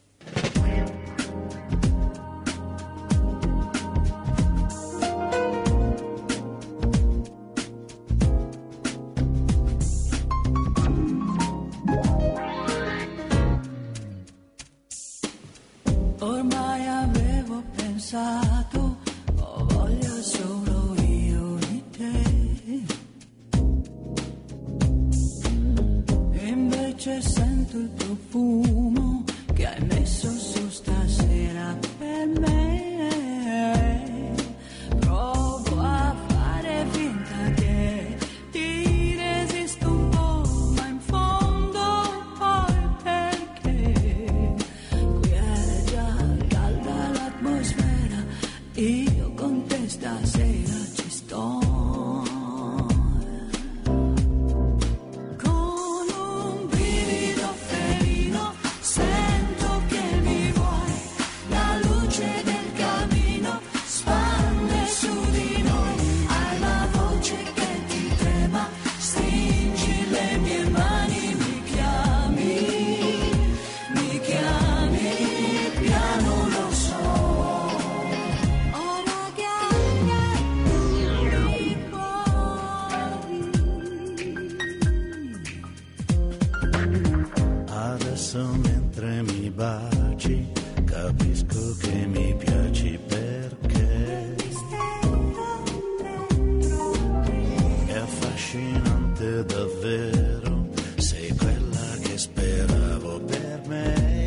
Ormai avevo pensato, ho voglia solo io di te. Invece sento il profumo che hai messo su stasera per me. Provo a fare finta che ti resisto un po', ma in fondo poi perché qui è già calda l'atmosfera, io con te stasera ci sto. Con un brivido felino sento che mi vuoi, la luce del camino spande su di noi, hai la voce che ti trema, stringi le mie mani, mi chiami, piano lo so. Ora che mi Adesso mentre mi baci capisco che mi piaci perché è affascinante davvero, sei quella che speravo per me.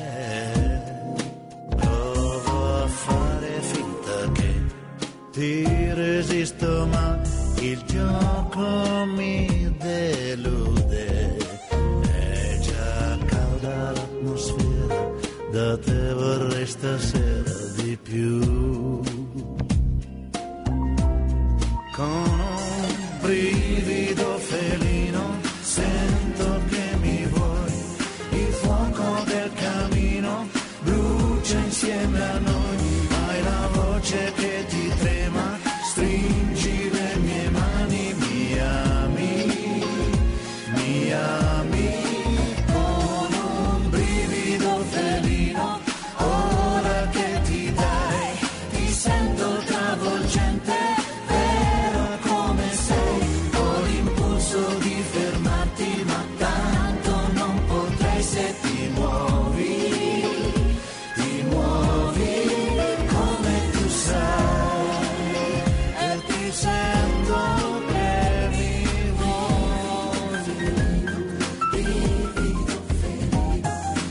Provo a fare finta che ti resisto, ma il gioco mi delude. È già calda l'atmosfera, da te vorrei stasera di più. Con un brivido felino sento che mi vuoi, il fuoco del camino brucia insieme a noi, hai la voce che ti trema, stringi le mie mani, mi ami, con un brivido felino, ora che ti dai, ti sento travolgente, vera come sei, ho l'impulso di fermarti, ma tanto non potrei se ti muovi come tu sai, e ti sento che mi vuoi. Brivido felino,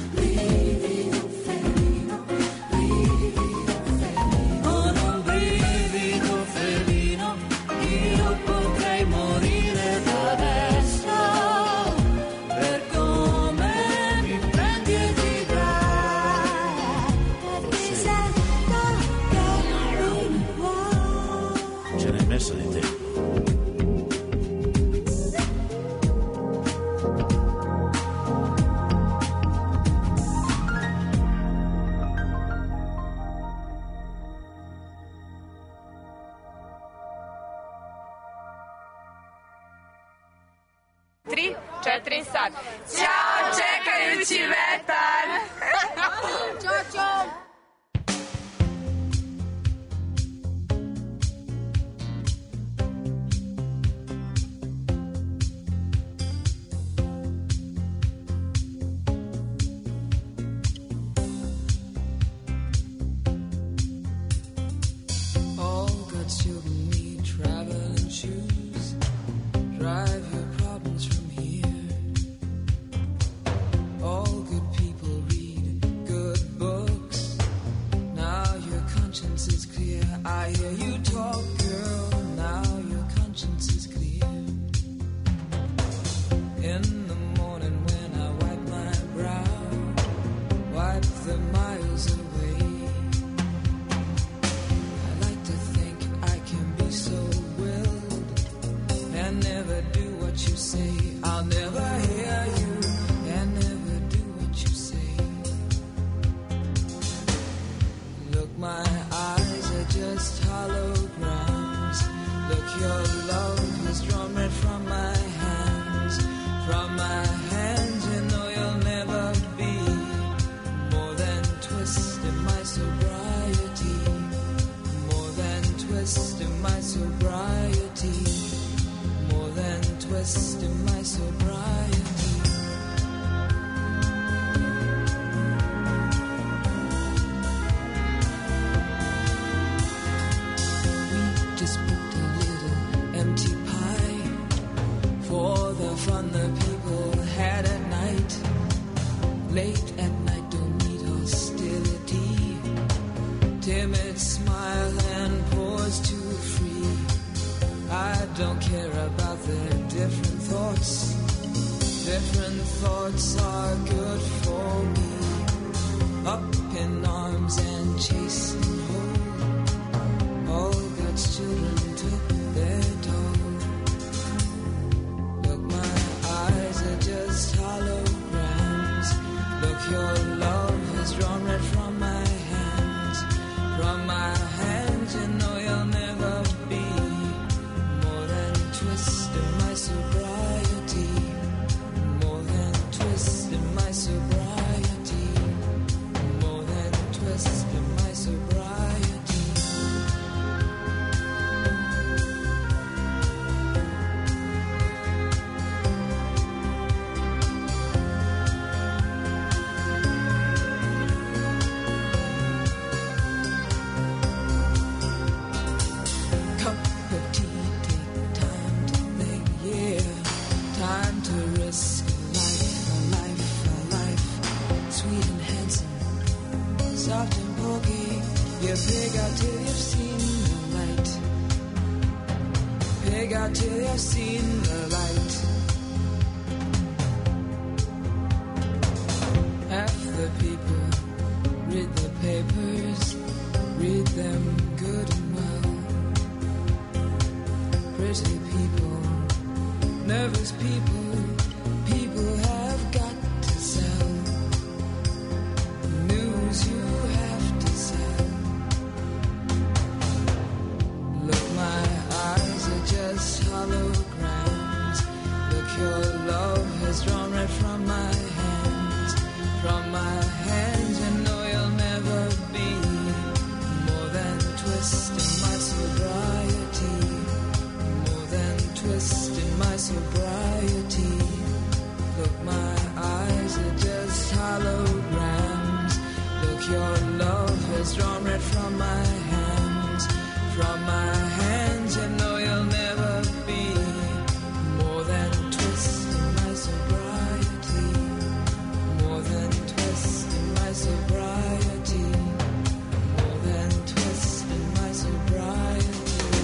con un brivido felino, io potrei morire da adesso, per come mi prendi e ti dai, e ti sento che mi vuoi. Ce n'hai messo di tempo. Tri, 4 sad. Ćao, čekajući vetar. Ćao, čao. All good children need traveling shoes. Drive your problems from here. All good people read good books. Now your conscience is clear. I hear you talk, girl. Now your conscience is clear. In the morning when I wipe my brow, wipe the miles away. I like to think I can be so willed and never do what you say. I'll never hear you and never do what you say. Look, my eyes are just holograms. Look, your love has drawn red from my hand. twist in my sobriety, more than twist in my sobriety. We just booked a little empty pie for the fun the people had at night. Late at night, don't need hostility. Timid smile and pause too free. I don't care about their different thoughts. Different thoughts are good for me. Up in arms and chasing home. All God's children took their toll. Look, my eyes are just holograms. Look, your love has drawn red from my hands. From my hands, you know you'll never be more than twist in my sobriety. More than twist in my sobriety. More than twist in my sobriety. Cup of tea, take time to think, yeah. Time to risk a life. Sweet and handsome, soft and pokey. You pig out till you've seen the light. Pig out till you've seen the light. Half the people read the papers, read them good and well. Pretty people, nervous people, people have got to sell. News you have to sell. Look, my eyes are just holograms. Look, your love has drawn red from my hands. From my hands, you know you'll never be more than twist in my sobriety. More than twist in my sobriety. Look, my eyes are just holograms. Look, your love has drawn red from my hands. From my hands, you know you'll never be more than twist in my sobriety. More than twist in my sobriety. More than twist in my sobriety.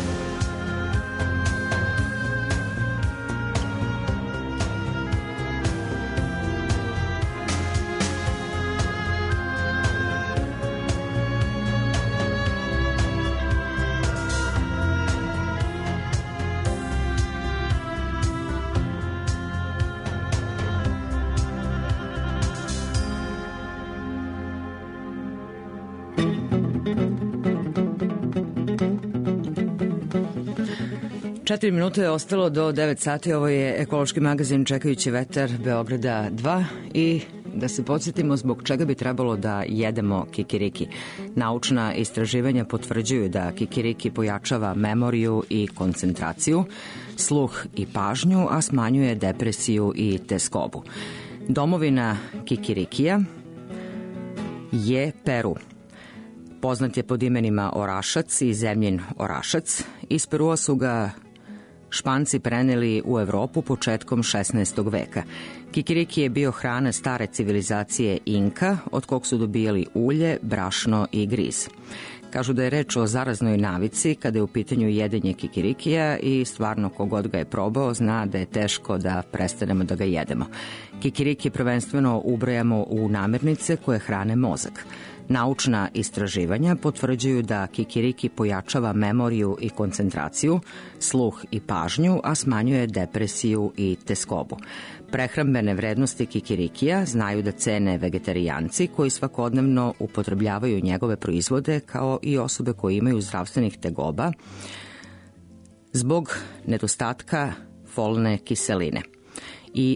Četiri minute je ostalo do 9 sati. Ovo je ekološki magazin Čekajući vetar Beograda 2 i da se podsjetimo zbog čega bi trebalo da jedemo kikiriki. Naučna istraživanja potvrđuju da kikiriki pojačava memoriju i koncentraciju, sluh i pažnju, a smanjuje depresiju i teskobu. Domovina kikirikija je Peru. Poznat je pod imenima orašac i zemljin orašac. Iz Perua su ga Španci preneli u Evropu početkom 16. veka. Kikiriki je bio hrana stare civilizacije Inka, od kog su dobijali ulje, brašno i griz. Kažu da je reč o zaraznoj navici kada je u pitanju jedenje kikirikija i stvarno kogod ga je probao zna da je teško da prestanemo da ga jedemo. Kikiriki prvenstveno ubrajamo u namirnice koje hrane mozak. Naučna istraživanja potvrđuju da kikiriki pojačava memoriju i koncentraciju, sluh i pažnju, a smanjuje depresiju i teskobu. Prehrambene vrednosti kikirikija znaju da cene vegetarijanci koji svakodnevno upotrebljavaju njegove proizvode, kao i osobe koje imaju zdravstvenih tegoba zbog nedostatka folne kiseline. I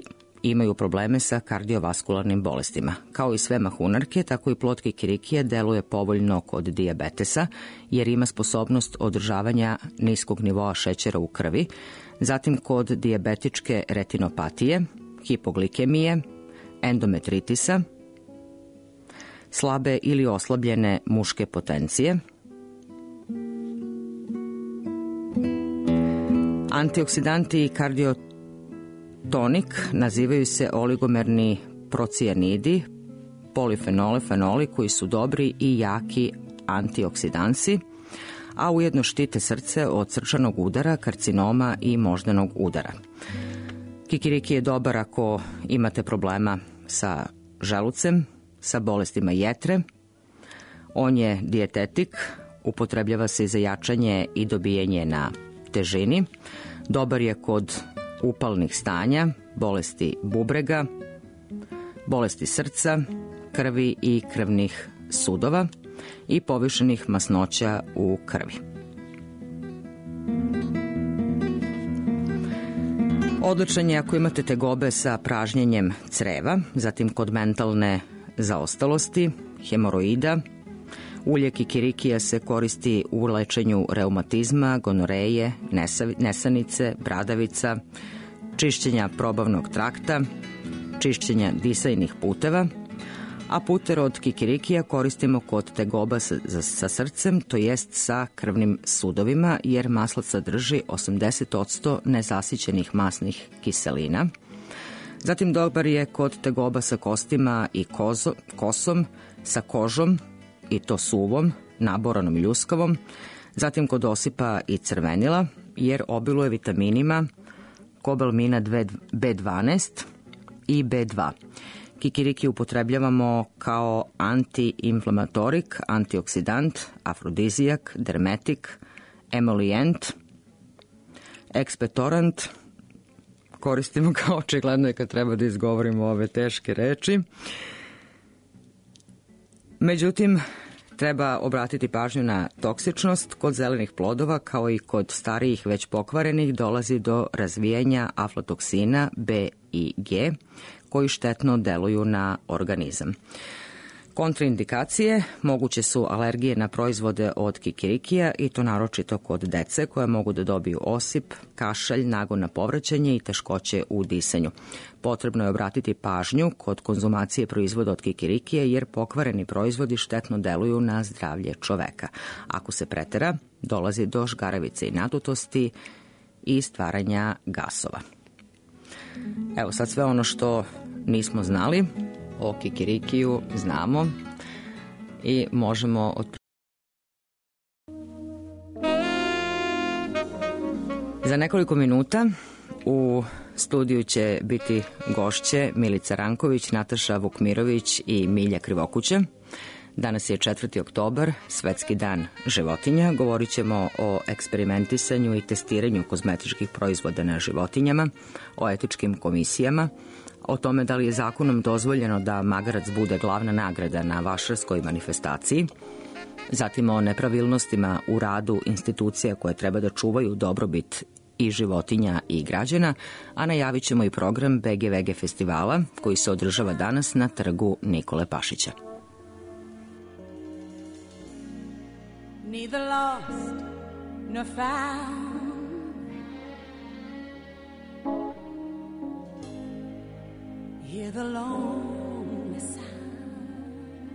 imaju probleme sa kardiovaskularnim bolestima. Kao i sve mahunarke, tako i plod kikirikija deluje povoljno kod dijabetesa, jer ima sposobnost održavanja niskog nivoa šećera u krvi, zatim kod dijabetičke retinopatije, hipoglikemije, endometritisa, slabe ili oslabljene muške potencije, antioksidanti i kardiotonik nazivaju se oligomerni procijanidi, polifenole, fenoli koji su dobri i jaki antioksidansi, a ujedno štite srce od srčanog udara, karcinoma i moždanog udara. Kikiriki je dobar ako imate problema sa želucem, sa bolestima jetre. On je dijetetik, upotrebljava se i za jačanje i dobijanje na težini. Dobar je kod upalnih stanja, bolesti bubrega, bolesti srca, krvi i krvnih sudova i povišenih masnoća u krvi. Odličan je ako imate tegobe sa pražnjenjem creva, zatim kod mentalne zaostalosti, hemoroida. Ulje kikirikija se koristi u lečenju reumatizma, gonoreje, nesanice, bradavica, čišćenja probavnog trakta, čišćenja disajnih puteva, a puter od kikirikija koristimo kod tegoba sa srcem, to jest sa krvnim sudovima, jer maslac sadrži 80% nezasićenih masnih kiselina. Zatim dobar je kod tegoba sa kostima i kosom, sa kožom, i to suvom, naboranom ljuskavom, zatim kod osipa i crvenila, jer obiluje vitaminima kobalmina B12 i B2. Kikiriki upotrebljavamo kao antiinflamatorik, antioksidant, afrodizijak, dermetik, emolijent, ekspektorant. Koristimo kao očigledno i kad treba da izgovorimo ove teške reči. Međutim, treba obratiti pažnju na toksičnost. Kod zelenih plodova, kao i kod starijih već pokvarenih, dolazi do razvijanja aflatoksina B i G, koji štetno deluju na organizam. Kontraindikacije moguće su alergije na proizvode od kikirikija i to naročito kod dece koje mogu da dobiju osip, kašalj, nagon na povraćanje i teškoće u disanju. Potrebno je obratiti pažnju kod konzumacije proizvoda od kikirikija jer pokvareni proizvodi štetno deluju na zdravlje čoveka. Ako se pretera, dolazi do žgaravice i nadutosti i stvaranja gasova. Evo sad sve ono što nismo znali o kikirikiju znamo i možemo Za nekoliko minuta u studiju će biti gošće Milica Ranković, Nataša Vukmirović i Milja Krivokuća. Danas je 4. oktobar, Svetski dan životinja. Govorit ćemo o eksperimentisanju i testiranju kozmetičkih proizvoda na životinjama, o etičkim komisijama, o tome da li je zakonom dozvoljeno da magarac bude glavna nagrada na vašarskoj manifestaciji, zatim o nepravilnostima u radu institucija koje treba da čuvaju dobrobit i životinja i građana, a najavit ćemo i program BGVG festivala koji se održava danas na trgu Nikole Pašića. Neither lost nor found, hear the lonely sound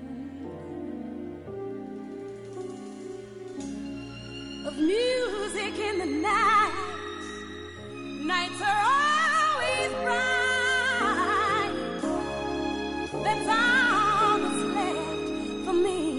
of music in the night. Nights are always bright. That's all that's left for me.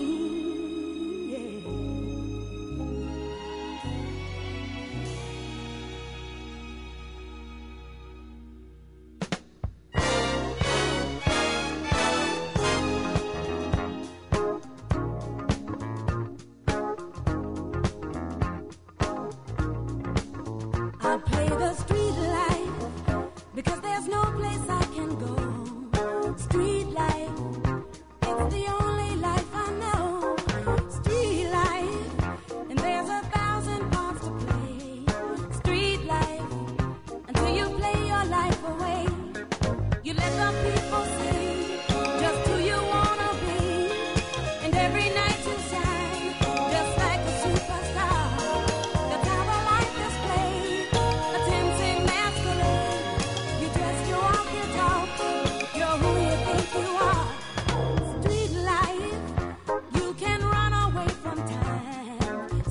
I play the street light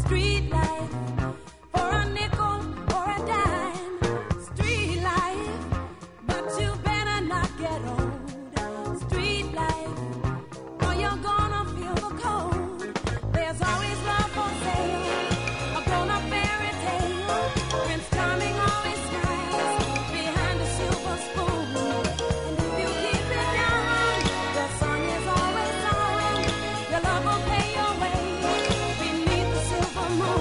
Street life, for a nickel or a dime. Street life, but you better not get old. Street life, or you're gonna feel the cold. There's always love for sale, a grown-up fairy tale. Prince Charming always smiles behind a silver spoon. And if you keep it down, the sun is always on. Your love will pay your way beneath the silver moon.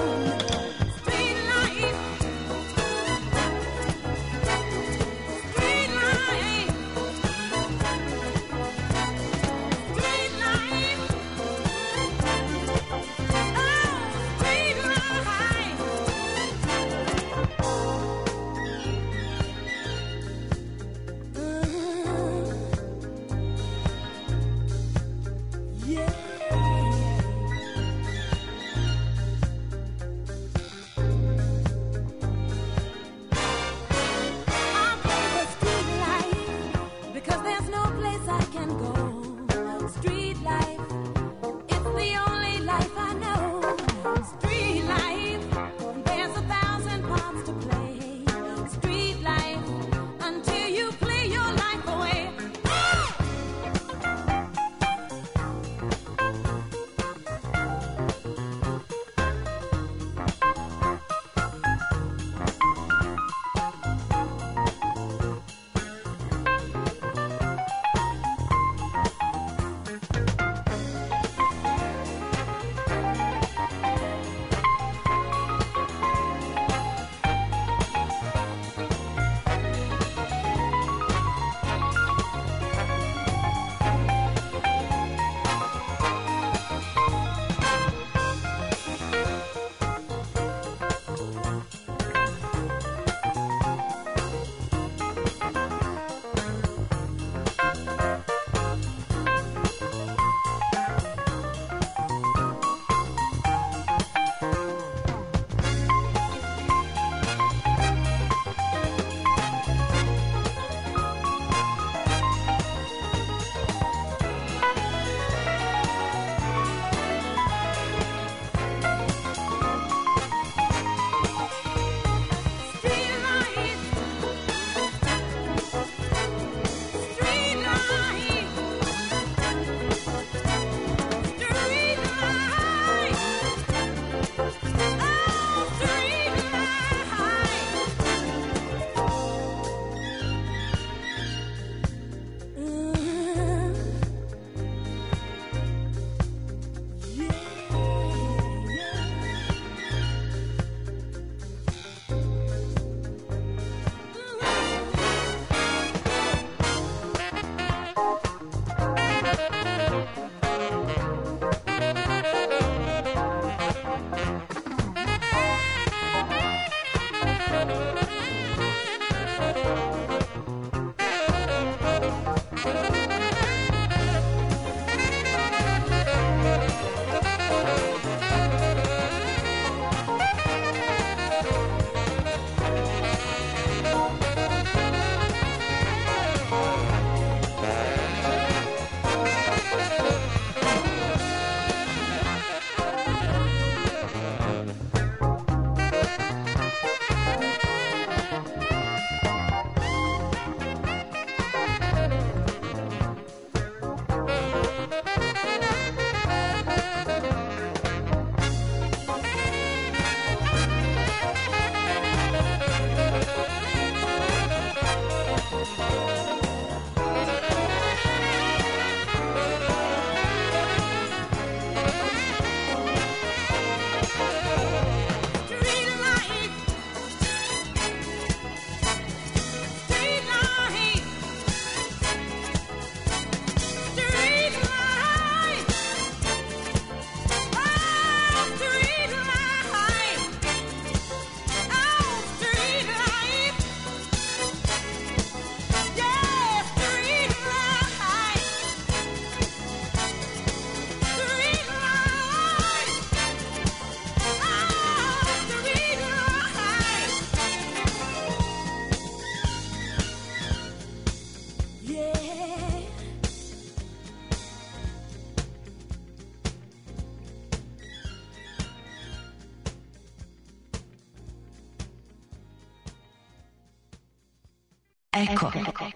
Eko.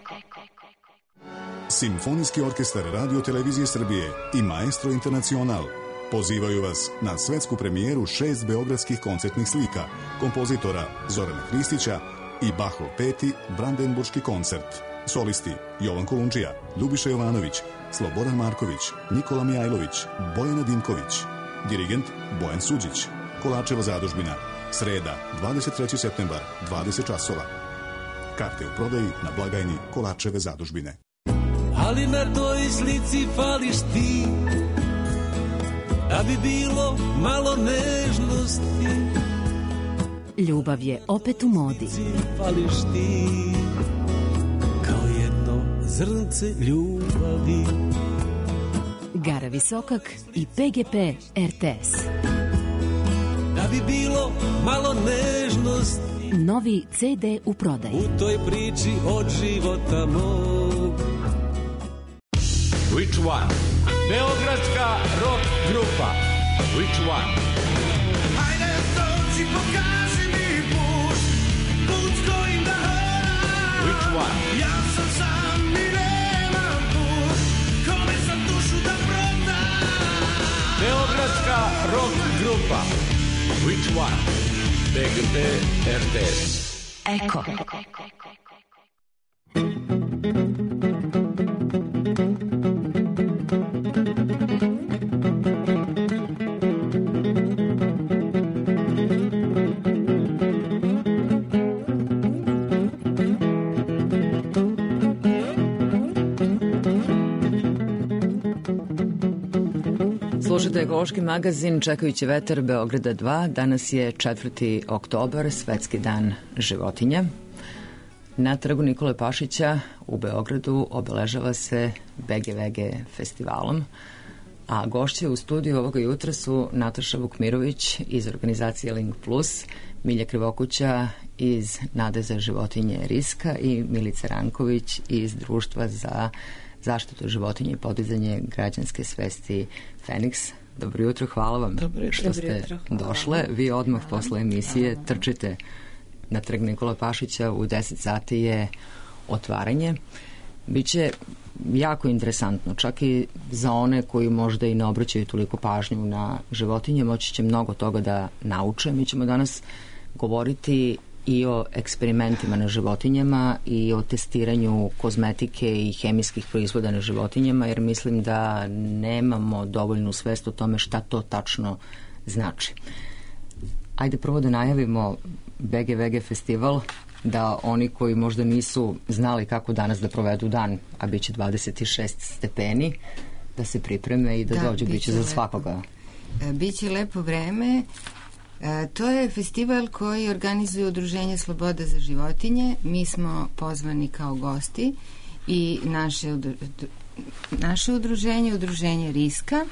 Simfonijski orkestar Radio Televizije Srbije i Maestro Internacional pozivaju vas na svetsku premijeru 6 beogradskih koncertnih slika kompozitora Zorana Hristića i Bachov 5. Brandenburški koncert. Solisti Jovan Kolundžija, Ljubiša Jovanović, Slobodan Marković, Nikola Mijajlović, Bojana Dimković. Dirigent Bojan Suđić. Kolačeva zadužbina. Sreda, 23. septembar, 20 časova. Karte u prodaji na blagajni Kolačeve zadužbine. Ali na toj slici fališ ti, da bi bilo malo nežnosti. Ljubav je opet u modi. Fališ ti, kao jedno zrnce ljubavi. Gara Visokak i PGP RTS. Da bi bilo malo nežnosti. Novi CD u prodaji. U toj priči od života mog. Which one? Beogradska rock grupa. Which one? Hajde stoci, pokaži mi put, put s kojim da hodam. Which one? Ja sam i nemam put, kome sam dušu da prodam. Beogradska rock grupa. Which one? BGP RTS. Eko. Slušajte ekološki magazin Čekajući vetar Beograda 2. Danas je 4. oktobar, Svetski dan životinja. Na trgu Nikole Pašića u Beogradu obeležava se BGVG festivalom, a gošće u studiju ovoga jutra su Nataša Vukmirović iz organizacije Link Plus, Milja Krivokuća iz Nade za životinje Riska i Milica Ranković iz Društva za zaštitu životinje i podizanje građanske svesti Feniks. Dobro jutro, hvala vam što ste došle. Vi odmah posle emisije trčite na trg Nikola Pašića, u 10 sati je otvaranje. Biće jako interesantno, čak i za one koji možda i ne obraćaju toliko pažnju na životinje, moći će mnogo toga da nauče. Mi ćemo danas govoriti i o eksperimentima na životinjama i o testiranju kozmetike i hemijskih proizvoda na životinjama, jer mislim da nemamo dovoljnu svest o tome šta to tačno znači. Ajde prvo da najavimo BGVG festival, da oni koji možda nisu znali kako danas da provedu dan, a bit će 26 stepeni, da se pripreme i da dođu, bit će za svakoga. Biće lepo vreme. To je festival koji organizuje Udruženje Sloboda za životinje. Mi smo pozvani kao gosti i naše udruženje, udruženje Riska.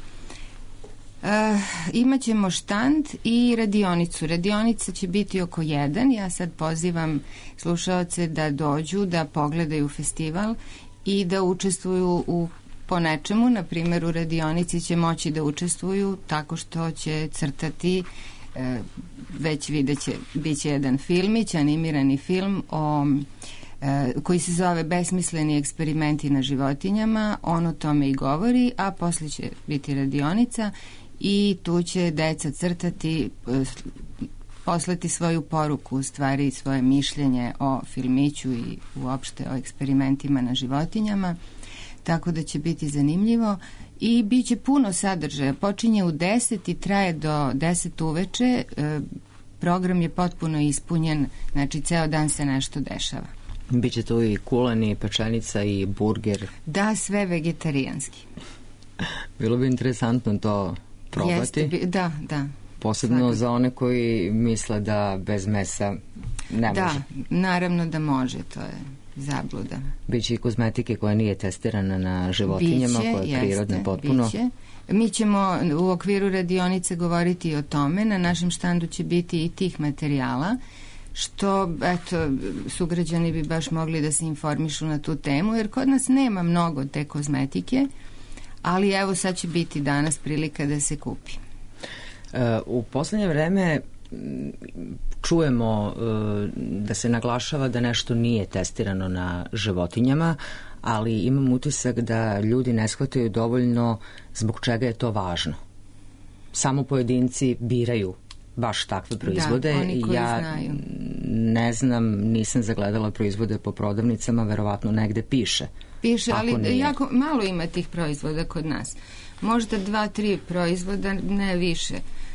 Imaćemo štand i radionicu. Radionica će biti oko 1. Ja sad pozivam slušaoce da dođu, da pogledaju festival i da učestvuju po nečemu. Na primjer, u radionici će moći da učestvuju tako što će crtati, već videće, bit će jedan filmić, animirani film koji se zove Besmisleni eksperimenti na životinjama. On o tome i govori, a posle će biti radionica i tu će deca crtati, poslati svoju poruku, u stvari svoje mišljenje o filmiću i uopšte o eksperimentima na životinjama, tako da će biti zanimljivo i bit će puno sadržaja. Počinje u 10 i traje do 10 uveče. Program je potpuno ispunjen, znači ceo dan se nešto dešava. Biće tu i kulen i pečenica i burger. Da, sve vegetarijanski. Bilo bi interesantno to probati. Da. Posebno svakako za one koji misle da bez mesa ne može. Da, naravno da može, to je zabluda. Biće i kozmetike koja nije testirana na životinjama, koja je prirodna potpuno. Biće. Mi ćemo u okviru radionice govoriti o tome. Na našem štandu će biti i tih materijala, što, eto, sugrađani bi baš mogli da se informišu na tu temu, jer kod nas nema mnogo te kozmetike, ali evo sad će biti danas prilika da se kupi. U poslednje vreme čujemo da se naglašava da nešto nije testirano na životinjama, ali imam utisak da ljudi ne shvataju dovoljno zbog čega je to važno. Samo pojedinci biraju baš takve proizvode. Da, oni koji ja znaju. Ne znam, nisam zagledala proizvode po prodavnicama, verovatno negde piše. Piše, ali nije. jako malo ima tih proizvoda kod nas. Možda 2-3 proizvoda, ne više.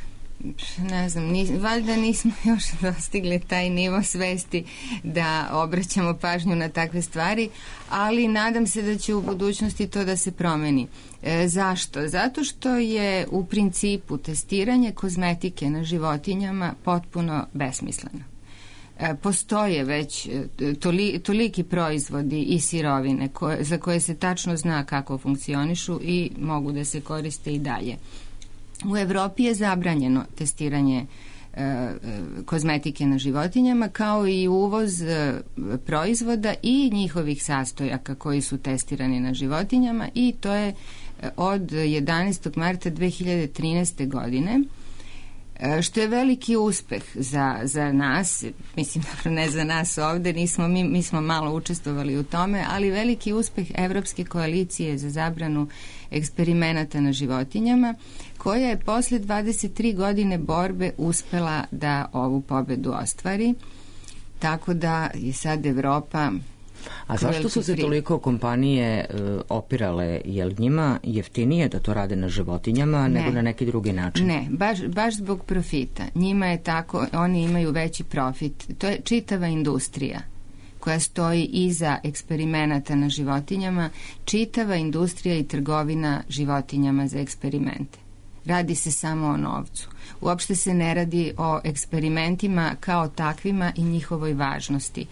Ne znam, valjda nismo još dostigli taj nivo svesti da obraćamo pažnju na takve stvari, ali nadam se da će u budućnosti to da se promeni. Zašto? Zato što je u principu testiranje kozmetike na životinjama potpuno besmisleno. Postoje već toliki proizvodi i sirovine za koje se tačno zna kako funkcionišu i mogu da se koriste i dalje. U Evropi je zabranjeno testiranje kozmetike na životinjama, kao i uvoz proizvoda i njihovih sastojaka koji su testirani na životinjama, i to je od 11. marta 2013. godine, što je veliki uspeh za nas, mislim, ne za nas ovde, mi smo malo učestvovali u tome, ali veliki uspeh Evropske koalicije za zabranu eksperimenata na životinjama, koja je posle 23 godine borbe uspela da ovu pobedu ostvari, tako da je sad Evropa... A zašto su se toliko kompanije opirale? Je li njima jeftinije da to rade na životinjama nego na neki drugi način? Ne, baš zbog profita. Njima je tako, oni imaju veći profit. To je čitava industrija koja stoji iza eksperimenata na životinjama, čitava industrija i trgovina životinjama za eksperimente. Radi se samo o novcu. Uopšte se ne radi o eksperimentima kao takvima i njihovoj važnosti.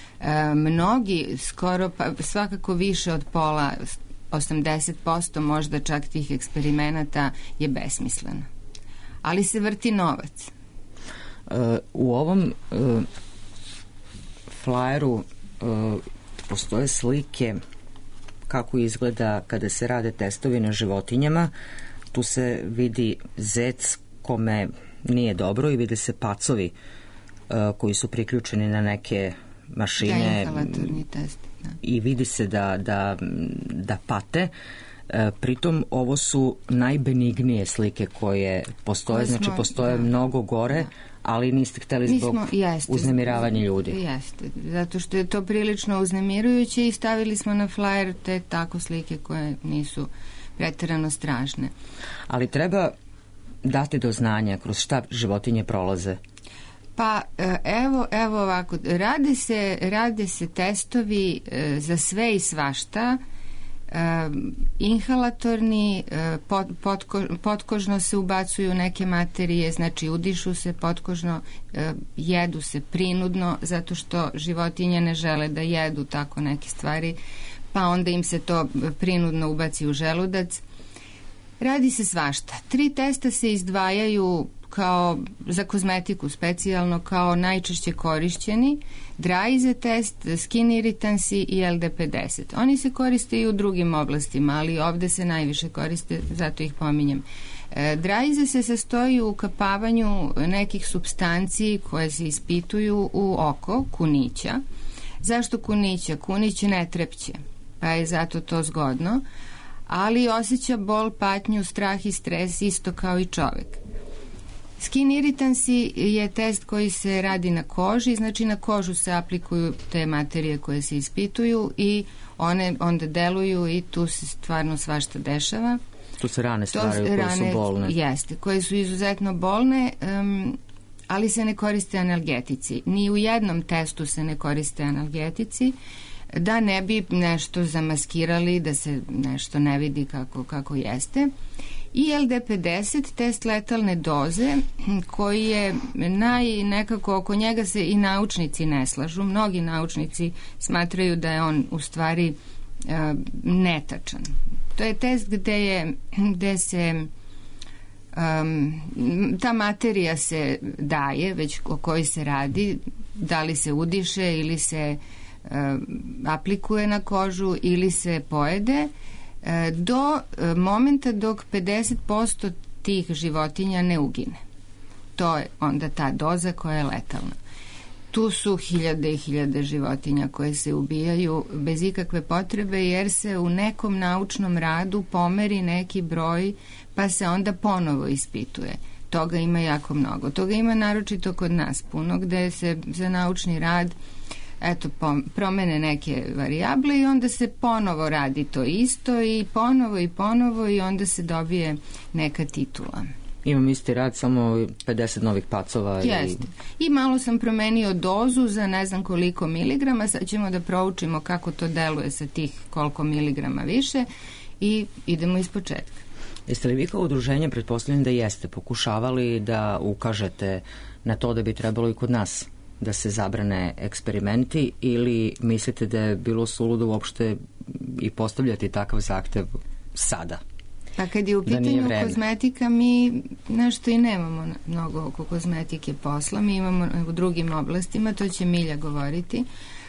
Mnogi, skoro pa svakako više od pola, 80% možda čak tih eksperimenata je besmisleno. Ali se vrti novac. U ovom flajeru postoje slike kako izgleda kada se rade testovi na životinjama. Tu se vidi zec kome nije dobro i vide se pacovi koji su priključeni na neke mašine i vidi se da pate. Pritom ovo su najbenignije slike koje postoje, znači postoje mnogo gore, ali niste hteli zbog uznemiravanja ljudi. Jeste, zato što je to prilično uznemirujuće i stavili smo na flyer te tako slike koje nisu preterano strašne. Ali treba dati do znanja kroz šta životinje prolaze. Pa evo ovako, rade se testovi za sve i svašta, inhalatorni, potkožno se ubacuju neke materije, znači udišu se potkožno, jedu se prinudno zato što životinje ne žele da jedu tako neke stvari, pa onda im se to prinudno ubaci u želudac. Radi se svašta. 3 testa se izdvajaju kao za kozmetiku specijalno kao najčešće korišćeni: Dreize test, skin irritancy i LD50. Oni se koriste i u drugim oblastima, ali ovde se najviše koriste, zato ih pominjem. Dreize se sastoji u ukapavanju nekih supstanciji koje se ispituju u oko kunića. Zašto kunića? Kunić ne trepće, pa je zato to zgodno, ali osjeća bol, patnju, strah i stres isto kao i čovek. Skin irritancy je test koji se radi na koži, znači na kožu se aplikuju te materije koje se ispituju i one onda deluju i tu se stvarno svašta dešava. Tu se rane stvaraju koje su bolne. Jeste, koje su izuzetno bolne, ali se ne koriste analgetici. Ni u jednom testu se ne koriste analgetici, da ne bi nešto zamaskirali, da se nešto ne vidi kako jeste. I LD50, test letalne doze, koji je nekako oko njega se i naučnici ne slažu. Mnogi naučnici smatraju da je on u stvari netačan. To je test gde se ta materija se daje, već o kojoj se radi, da li se udiše ili se aplikuje na kožu ili se pojede, do momenta dok 50% tih životinja ne ugine. to je onda ta doza koja je letalna. Tu su hiljade i hiljade životinja koje se ubijaju bez ikakve potrebe, jer se u nekom naučnom radu pomeri neki broj pa se onda ponovo ispituje. Toga ima jako mnogo. Toga ima naročito kod nas puno, gde se za naučni rad promene neke varijable i onda se ponovo radi to isto i ponovo i onda se dobije neka titula. Imam isti rad, samo 50 novih pacova. Jeste. I malo sam promenio dozu za ne znam koliko miligrama, sad ćemo da proučimo kako to deluje sa tih koliko miligrama više i idemo iz početka. Jeste li vi kao udruženje, pretpostavljam da jeste, pokušavali da ukažete na to da bi trebalo i kod nas da se zabrane eksperimenti, ili mislite da je bilo suludo uopšte i postavljati takav zahtev sada? Pa kad je u pitanju kozmetika, mi nešto i nemamo mnogo oko kozmetike posla, mi imamo u drugim oblastima, to će Milja govoriti.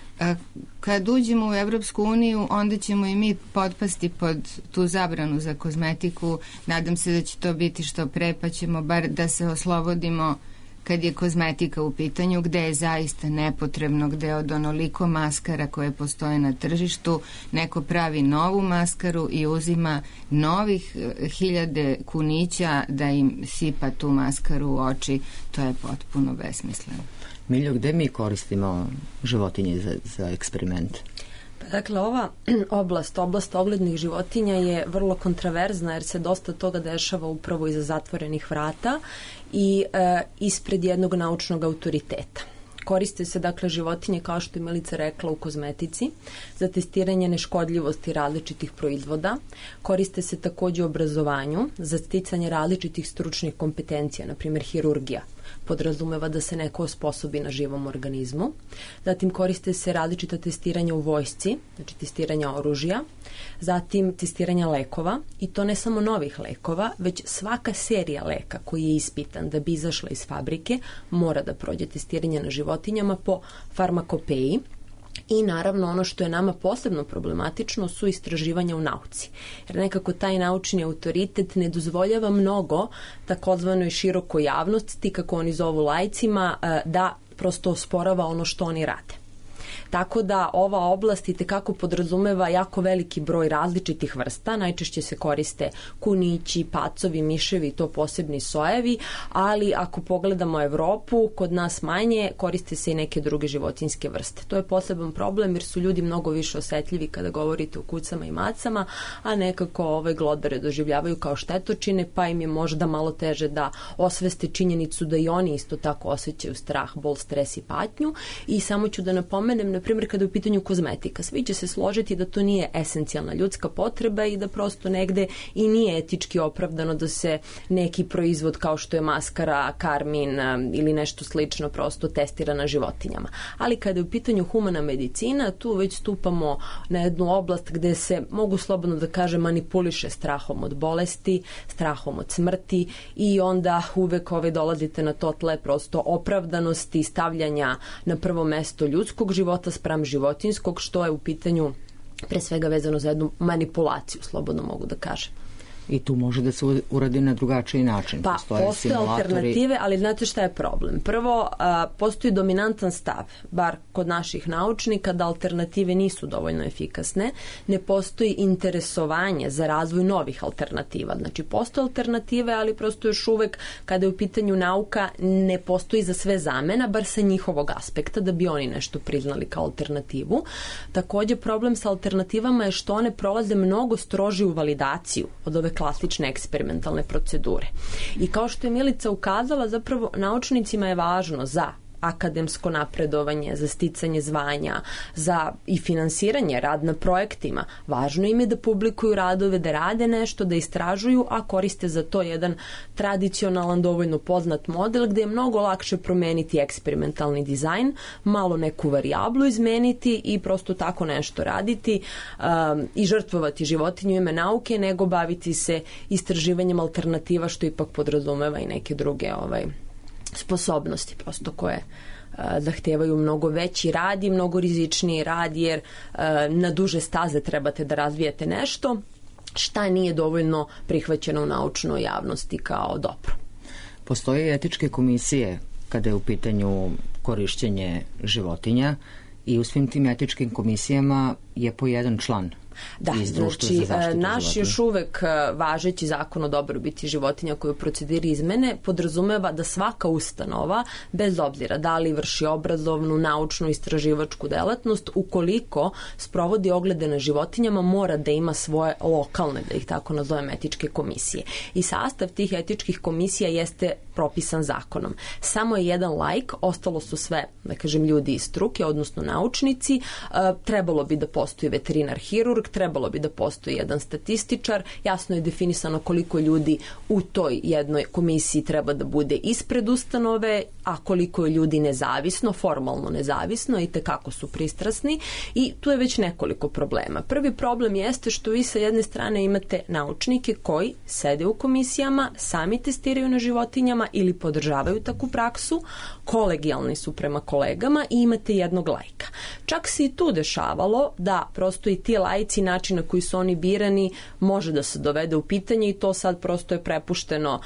Kad uđemo u Evropsku uniju, onda ćemo i mi potpasti pod tu zabranu za kozmetiku. Nadam se da će to biti što pre, pa ćemo bar da se oslobodimo kad je kozmetika u pitanju, gde je zaista nepotrebno, gde od onoliko maskara koje postoje na tržištu, neko pravi novu maskaru i uzima novih hiljade kunića da im sipa tu maskaru u oči. To je potpuno besmisleno. Miljo, gde mi koristimo životinje za eksperiment? Dakle, ova oblast oglednih životinja je vrlo kontraverzna, jer se dosta toga dešava upravo iza zatvorenih vrata i ispred jednog naučnog autoriteta. Koriste se, dakle, životinje, kao što je Milica rekla, u kozmetici, za testiranje neškodljivosti različitih proizvoda. Koriste se takođe u obrazovanju, za sticanje različitih stručnih kompetencija, na primjer hirurgija. Podrazumeva da se neko osposobi na živom organizmu. Zatim koriste se različita testiranja u vojsci, znači testiranja oružja, zatim testiranja lekova, i to ne samo novih lekova, već svaka serija leka koji je ispitan da bi izašla iz fabrike mora da prođe testiranje na životinjama po farmakopeji. I naravno ono što je nama posebno problematično su istraživanja u nauci. Jer nekako taj naučni autoritet ne dozvoljava mnogo takozvanoj širokoj javnosti, kako oni zovu laicima, da prosto osporava ono što oni rade. Tako da ova oblast itekako podrazumeva jako veliki broj različitih vrsta, najčešće se koriste kunići, pacovi, miševi, to posebni sojevi, ali ako pogledamo Evropu, kod nas manje, koriste se i neke druge životinjske vrste. To je poseban problem jer su ljudi mnogo više osetljivi kada govorite o kucama i macama, a nekako ove glodare doživljavaju kao štetočine, pa im je možda malo teže da osveste činjenicu da i oni isto tako osjećaju strah, bol, stres i patnju. I samo ću da napomenem, na primjer, kada je u pitanju kozmetika, svi će se složiti da to nije esencijalna ljudska potreba i da prosto negde i nije etički opravdano da se neki proizvod kao što je maskara, karmin ili nešto slično prosto testira na životinjama. Ali kada je u pitanju humana medicina, tu već stupamo na jednu oblast gde se, mogu slobodno da kažem, manipuliše strahom od bolesti, strahom od smrti, i onda uvek dolazite na to tle prosto opravdanosti stavljanja na prvo mesto ljudskog života spram životinjskog, što je u pitanju pre svega vezano za jednu manipulaciju, slobodno mogu da kažem. I tu može da se uradi na drugačiji način. Pa, postoje alternative, ali znate šta je problem? Prvo, postoji dominantan stav, bar kod naših naučnika, da alternative nisu dovoljno efikasne. Ne postoji interesovanje za razvoj novih alternativa. Znači, postoje alternative, ali prosto još uvek, kada je u pitanju nauka, ne postoji za sve zamena, bar sa njihovog aspekta, da bi oni nešto priznali kao alternativu. Takođe, problem sa alternativama je što one prolaze mnogo strožiju validaciju od ove klasične eksperimentalne procedure. I kao što je Milica ukazala, zapravo naučnicima je važno za akademsko napredovanje, za sticanje zvanja, za i finansiranje, rad na projektima. Važno im je da publikuju radove, da rade nešto, da istražuju, a koriste za to jedan tradicionalan, dovoljno poznat model gde je mnogo lakše promeniti eksperimentalni dizajn, malo neku varijablu izmeniti i prosto tako nešto raditi i žrtvovati životinju ime nauke, nego baviti se istraživanjem alternativa, što ipak podrazumeva i neke druge sposobnosti prosto koje zahtevaju mnogo veći rad i mnogo rizičniji rad, jer na duže staze trebate da razvijete nešto šta nije dovoljno prihvaćeno u naučnoj javnosti kao dobro. Postoje etičke komisije kada je u pitanju korišćenje životinja i u svim tim etičkim komisijama je po jedan član. Da, znači naš još uvek važeći zakon o dobrobiti životinja koji u proceduri izmene podrazumeva da svaka ustanova, bez obzira da li vrši obrazovnu, naučnu, istraživačku delatnost, ukoliko sprovodi oglede na životinjama, mora da ima svoje lokalne, da ih tako nazovem, etičke komisije. I sastav tih etičkih komisija jeste propisan zakonom. Samo je jedan laik, ostalo su sve, da kažem, ljudi iz struke, odnosno naučnici. Trebalo bi da postoji veterinar hirurg, trebalo bi da postoji jedan statističar, jasno je definisano koliko ljudi u toj jednoj komisiji treba da bude ispred ustanove, a koliko je ljudi nezavisno, formalno nezavisno i tekako su pristrasni i tu je već nekoliko problema. Prvi problem jeste što vi sa jedne strane imate naučnike koji sede u komisijama, sami testiraju na životinjama ili podržavaju takvu praksu, kolegijalni su prema kolegama i imate jednog laika. Čak se i tu dešavalo da prosto i ti laici, način na koji su oni birani, može da se dovede u pitanje i to sad prosto je prepušteno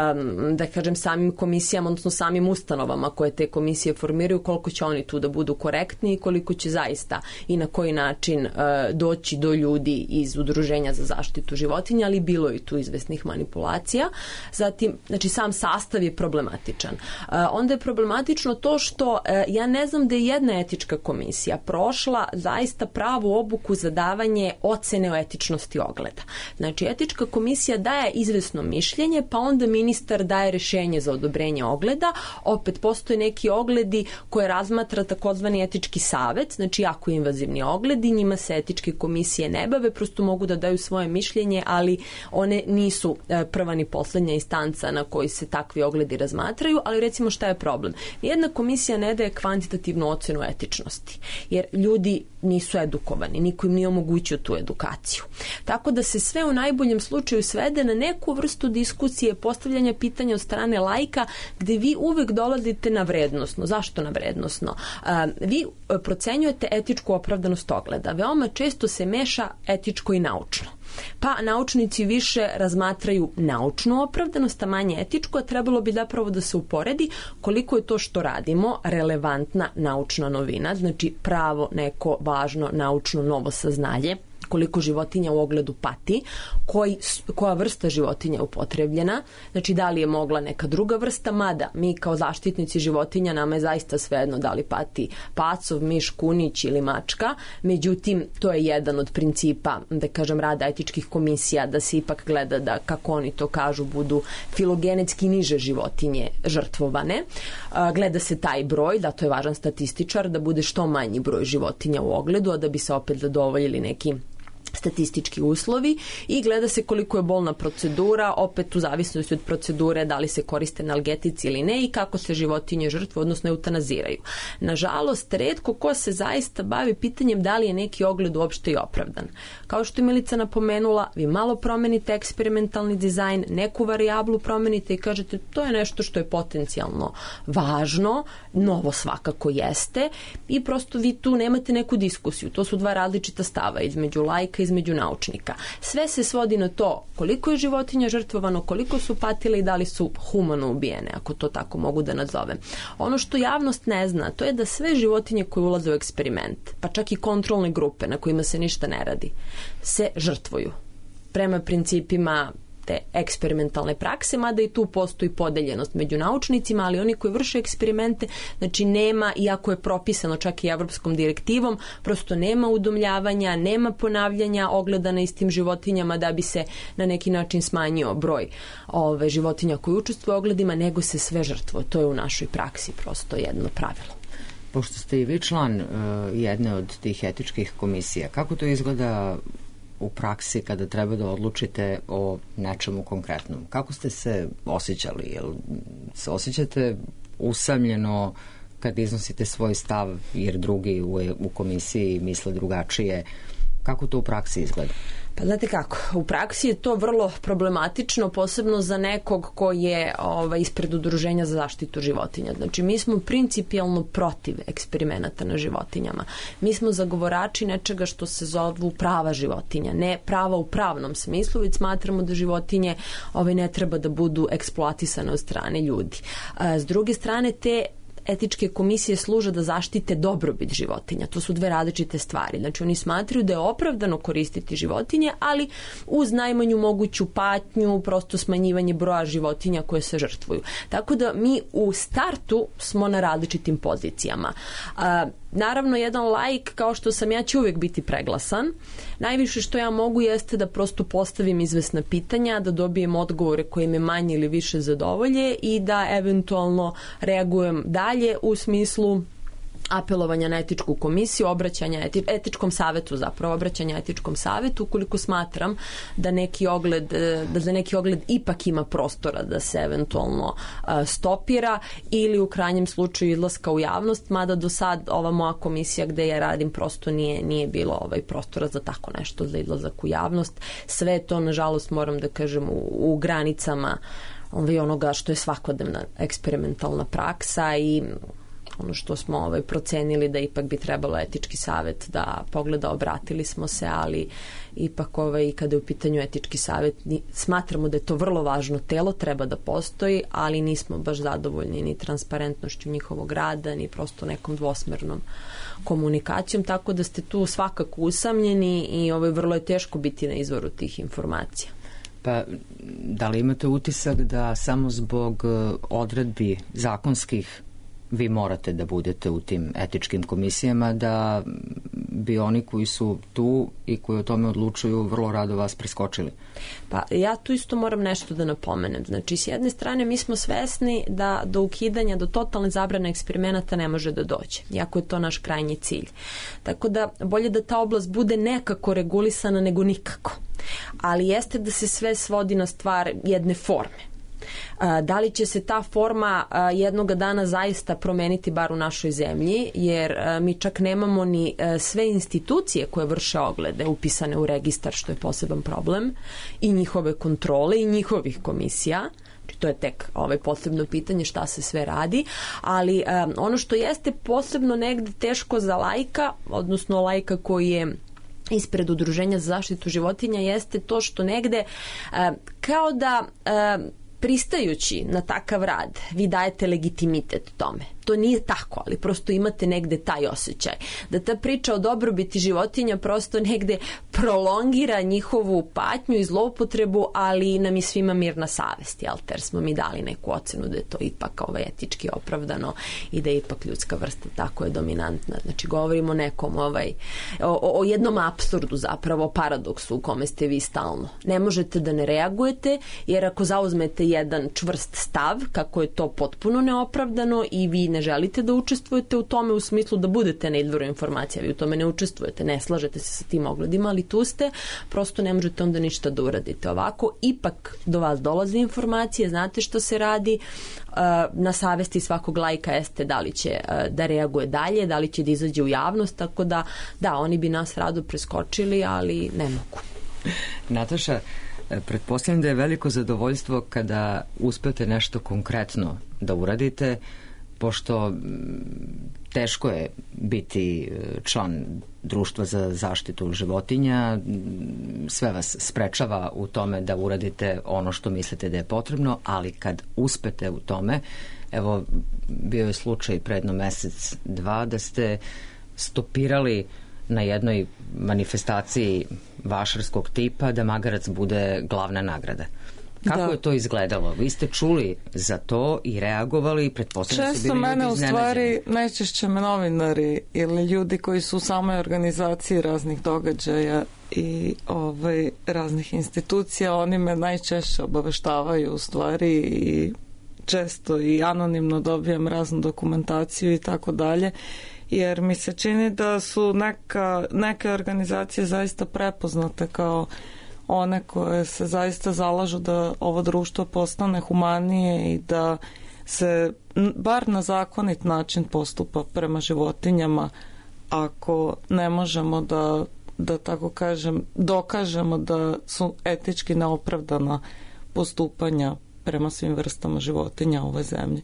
da kažem samim komisijama, odnosno samim ustanovama koje te komisije formiraju, koliko će oni tu da budu korektni i koliko će zaista i na koji način doći do ljudi iz udruženja za zaštitu životinja, ali bilo je tu izvesnih manipulacija. Zatim, znači sam sastav je problematičan. Onda je problematično to što ja ne znam da je jedna etička komisija prošla zaista pravu obuku za davanje ocene o etičnosti ogleda. Znači, etička komisija daje izvesno mišljenje, pa onda ministar daje rešenje za odobrenje ogleda. Opet postoje neki ogledi koje razmatra takozvani etički savet, znači jako invazivni ogledi, njima se etičke komisije ne bave, prosto mogu da daju svoje mišljenje, ali one nisu prva ni poslednja instanca na koji se takvi ogledi razmatraju, ali recimo šta je problem? Nijedna komisija ne daje kvantitativnu ocenu etičnosti, jer ljudi nisu edukovani, niko im nije omogućio tu edukaciju. Tako da se sve u najboljem slučaju svede na neku vrstu diskusije, postavljanja pitanja od strane laika, gde vi uvek dolazite na vrednosno. Zašto na vrednosno? Vi procenjujete etičku opravdanost ogleda. Veoma često se meša etičko i naučno. Pa naučnici više razmatraju naučnu opravdanost, a manje etičku, a trebalo bi zapravo da se uporedi koliko je to što radimo relevantna naučna novina, znači pravo neko važno naučno novo saznanje, koliko životinja u ogledu pati, koja vrsta životinja je upotrebljena, znači da li je mogla neka druga vrsta, mada mi kao zaštitnici životinja nama je zaista svejedno da li pati pacov, miš, kunić ili mačka, međutim to je jedan od principa, da kažem, rada etičkih komisija, da se ipak gleda da, kako oni to kažu, budu filogenetski niže životinje žrtvovane. Gleda se taj broj, da to je važan statističar, da bude što manji broj životinja u ogledu, a da bi se opet zadovoljili neki statistički uslovi i gleda se koliko je bolna procedura, opet u zavisnosti od procedure da li se koriste analgetici ili ne i kako se životinje žrtve, odnosno eutanaziraju. Nažalost, retko ko se zaista bavi pitanjem da li je neki ogled uopšte i opravdan. Kao što je Milica napomenula, vi malo promenite eksperimentalni dizajn, neku varijablu promenite i kažete to je nešto što je potencijalno važno, novo svakako jeste i prosto vi tu nemate neku diskusiju. To su dva različita stava između laika i između naučnika. Sve se svodi na to koliko je životinja žrtvovano, koliko su patile i da li su humano ubijene, ako to tako mogu da nazovem. Ono što javnost ne zna, to je da sve životinje koje ulaze u eksperiment, pa čak i kontrolne grupe na kojima se ništa ne radi, se žrtvuju. Prema principima te eksperimentalne prakse, mada i tu postoji podeljenost među naučnicima, ali oni koji vrše eksperimente, znači nema, iako je propisano čak i evropskom direktivom, prosto nema udomljavanja, nema ponavljanja ogleda na istim životinjama da bi se na neki način smanjio broj životinja koji učestvuju u ogledima, nego se sve žrtvuje. To je u našoj praksi prosto jedno pravilo. Pošto ste i vi član jedne od tih etičkih komisija, kako to izgleda u praksi kada treba da odlučite o nečemu konkretnom? Kako ste se osjećali? Jel se osjećate usamljeno kad iznosite svoj stav jer drugi u komisiji misle drugačije? Kako to u praksi izgleda? Pa znate kako, u praksi je to vrlo problematično, posebno za nekog ko je ispred udruženja za zaštitu životinja. Znači, mi smo principijalno protiv eksperimenata na životinjama. Mi smo zagovorači nečega što se zovu prava životinja, ne prava u pravnom smislu, već smatramo da životinje ne treba da budu eksploatisane od strane ljudi. S druge strane, te etičke komisije služe da zaštite dobrobit životinja. To su dve različite stvari. Znači, oni smatraju da je opravdano koristiti životinje, ali uz najmanju moguću patnju, prosto smanjivanje broja životinja koje se žrtvuju. Tako da mi u startu smo na različitim pozicijama. Naravno, jedan laik kao što sam ja će uvijek biti preglasan. Najviše što ja mogu jeste da prosto postavim izvesna pitanja, da dobijem odgovore koje me manje ili više zadovolje i da eventualno reagujem dalje u smislu apelovanja na etičku komisiju, obraćanja etičkom savetu, zapravo obraćanja etičkom savetu ukoliko smatram da za neki ogled ipak ima prostora da se eventualno stopira ili u krajnjem slučaju izlaska u javnost, mada do sad ova moja komisija gde ja radim prosto nije bilo prostora za tako nešto, za izlazak u javnost. Sve to, nažalost, moram da kažem, u granicama onoga što je svakodnevna eksperimentalna praksa i ono što smo procenili da ipak bi trebalo etički savet da pogleda, obratili smo se, ali ipak kada je u pitanju etički savet smatramo da je to vrlo važno telo, treba da postoji, ali nismo baš zadovoljni ni transparentnošću njihovog rada, ni prosto nekom dvosmernom komunikacijom, tako da ste tu svakako usamljeni i vrlo je teško biti na izvoru tih informacija. Pa, da li imate utisak da samo zbog odredbi zakonskih vi morate da budete u tim etičkim komisijama, da bi oni koji su tu i koji o tome odlučuju vrlo rado vas preskočili? Pa ja tu isto moram nešto da napomenem. Znači, s jedne strane mi smo svesni da do ukidanja, do totalne zabrane eksperimenata ne može da dođe, iako je to naš krajnji cilj. Tako da bolje da ta oblast bude nekako regulisana nego nikako. Ali jeste da se sve svodi na stvar jedne forme. Da li će se ta forma jednoga dana zaista promeniti bar u našoj zemlji, jer mi čak nemamo ni sve institucije koje vrše oglede upisane u registar, što je poseban problem, i njihove kontrole i njihovih komisija. To je tek posebno pitanje šta se sve radi, ali ono što jeste posebno negde teško za laika, odnosno laika koji je ispred udruženja za zaštitu životinja, jeste to što negde kao da pristajući na takav rad vi dajete legitimitet tome. To nije tako, ali prosto imate negde taj osjećaj. Da ta priča o dobrobiti životinja prosto negde prolongira njihovu patnju i zloupotrebu, ali nam je svima mirna savest, jel? Jer smo mi dali neku ocenu da je to ipak etički opravdano i da je ipak ljudska vrsta tako je dominantna. Znači, govorimo o nekom o jednom apsurdu, zapravo paradoksu u kome ste vi stalno. Ne možete da ne reagujete, jer ako zauzmete jedan čvrst stav, kako je to potpuno neopravdano i vi ne želite da učestvujete u tome u smislu da budete na izvoru informacija, vi u tome ne učestvujete, ne slažete se sa tim ogledima, ali tu ste, prosto ne možete onda ništa da uradite. Ovako, ipak do vas dolaze informacije, znate što se radi, na savesti svakog laika jeste da li će da reaguje dalje, da li će da izađe u javnost, tako da, oni bi nas rado preskočili, ali ne mogu. Nataša, pretpostavljam da je veliko zadovoljstvo kada uspete nešto konkretno da uradite, pošto teško je biti član društva za zaštitu životinja, sve vas sprečava u tome da uradite ono što mislite da je potrebno, ali kad uspete u tome, evo, bio je slučaj pre jedno mesec, dva, da ste stopirali na jednoj manifestaciji vašarskog tipa da magarac bude glavna nagrada. Kako je to izgledalo? Vi ste čuli za to i reagovali, pretpostavljam su bili ljudi iznenađeni. Često mene u stvari najčešće novinari ili ljudi koji su u samoj organizaciji raznih događaja i raznih institucija, oni me najčešće obaveštavaju u stvari i često i anonimno dobijam raznu dokumentaciju i tako dalje, jer mi se čini da su neke organizacije zaista prepoznate kao one koje se zaista zalažu da ovo društvo postane humanije i da se bar na zakonit način postupa prema životinjama, ako ne možemo da da tako kažem, dokažemo da su etički neopravdana postupanja prema svim vrstama životinja u ovoj zemlji.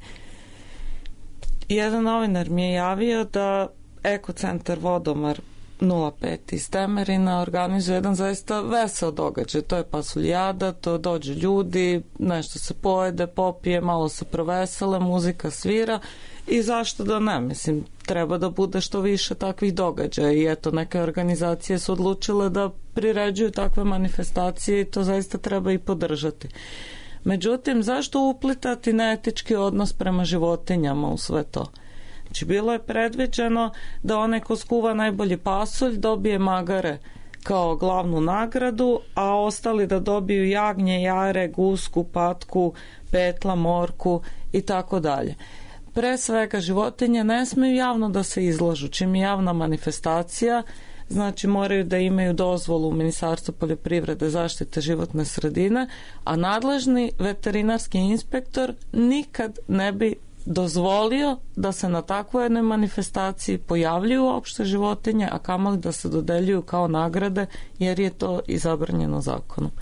Jedan novinar mi je javio da Ekocentar Vodomar 05 iz Temerina organizuje jedan zaista vesel događaj. To je pasuljada, to dođu ljudi, nešto se pojede, popije, malo se provesele, muzika svira i zašto da ne? Mislim, treba da bude što više takvih događaja i eto, neke organizacije su odlučile da priređuju takve manifestacije i to zaista treba i podržati. Međutim, zašto uplitati neetički odnos prema životinjama u sve to? Znači, bilo je predviđeno da onaj ko skuva najbolji pasulj dobije magare kao glavnu nagradu, a ostali da dobiju jagnje, jare, gusku, patku, petla, morku i tako dalje. Pre svega, životinje ne smiju javno da se izlažu. Čim je javna manifestacija, znači moraju da imaju dozvolu u Ministarstvu poljoprivrede, zaštite životne sredine, a nadležni veterinarski inspektor nikad ne bi dozvolio da se na takvoj jednoj manifestaciji pojavljuju uopšte životinje, a kamoli da se dodeljuju kao nagrade, jer je to i zabranjeno zakonom.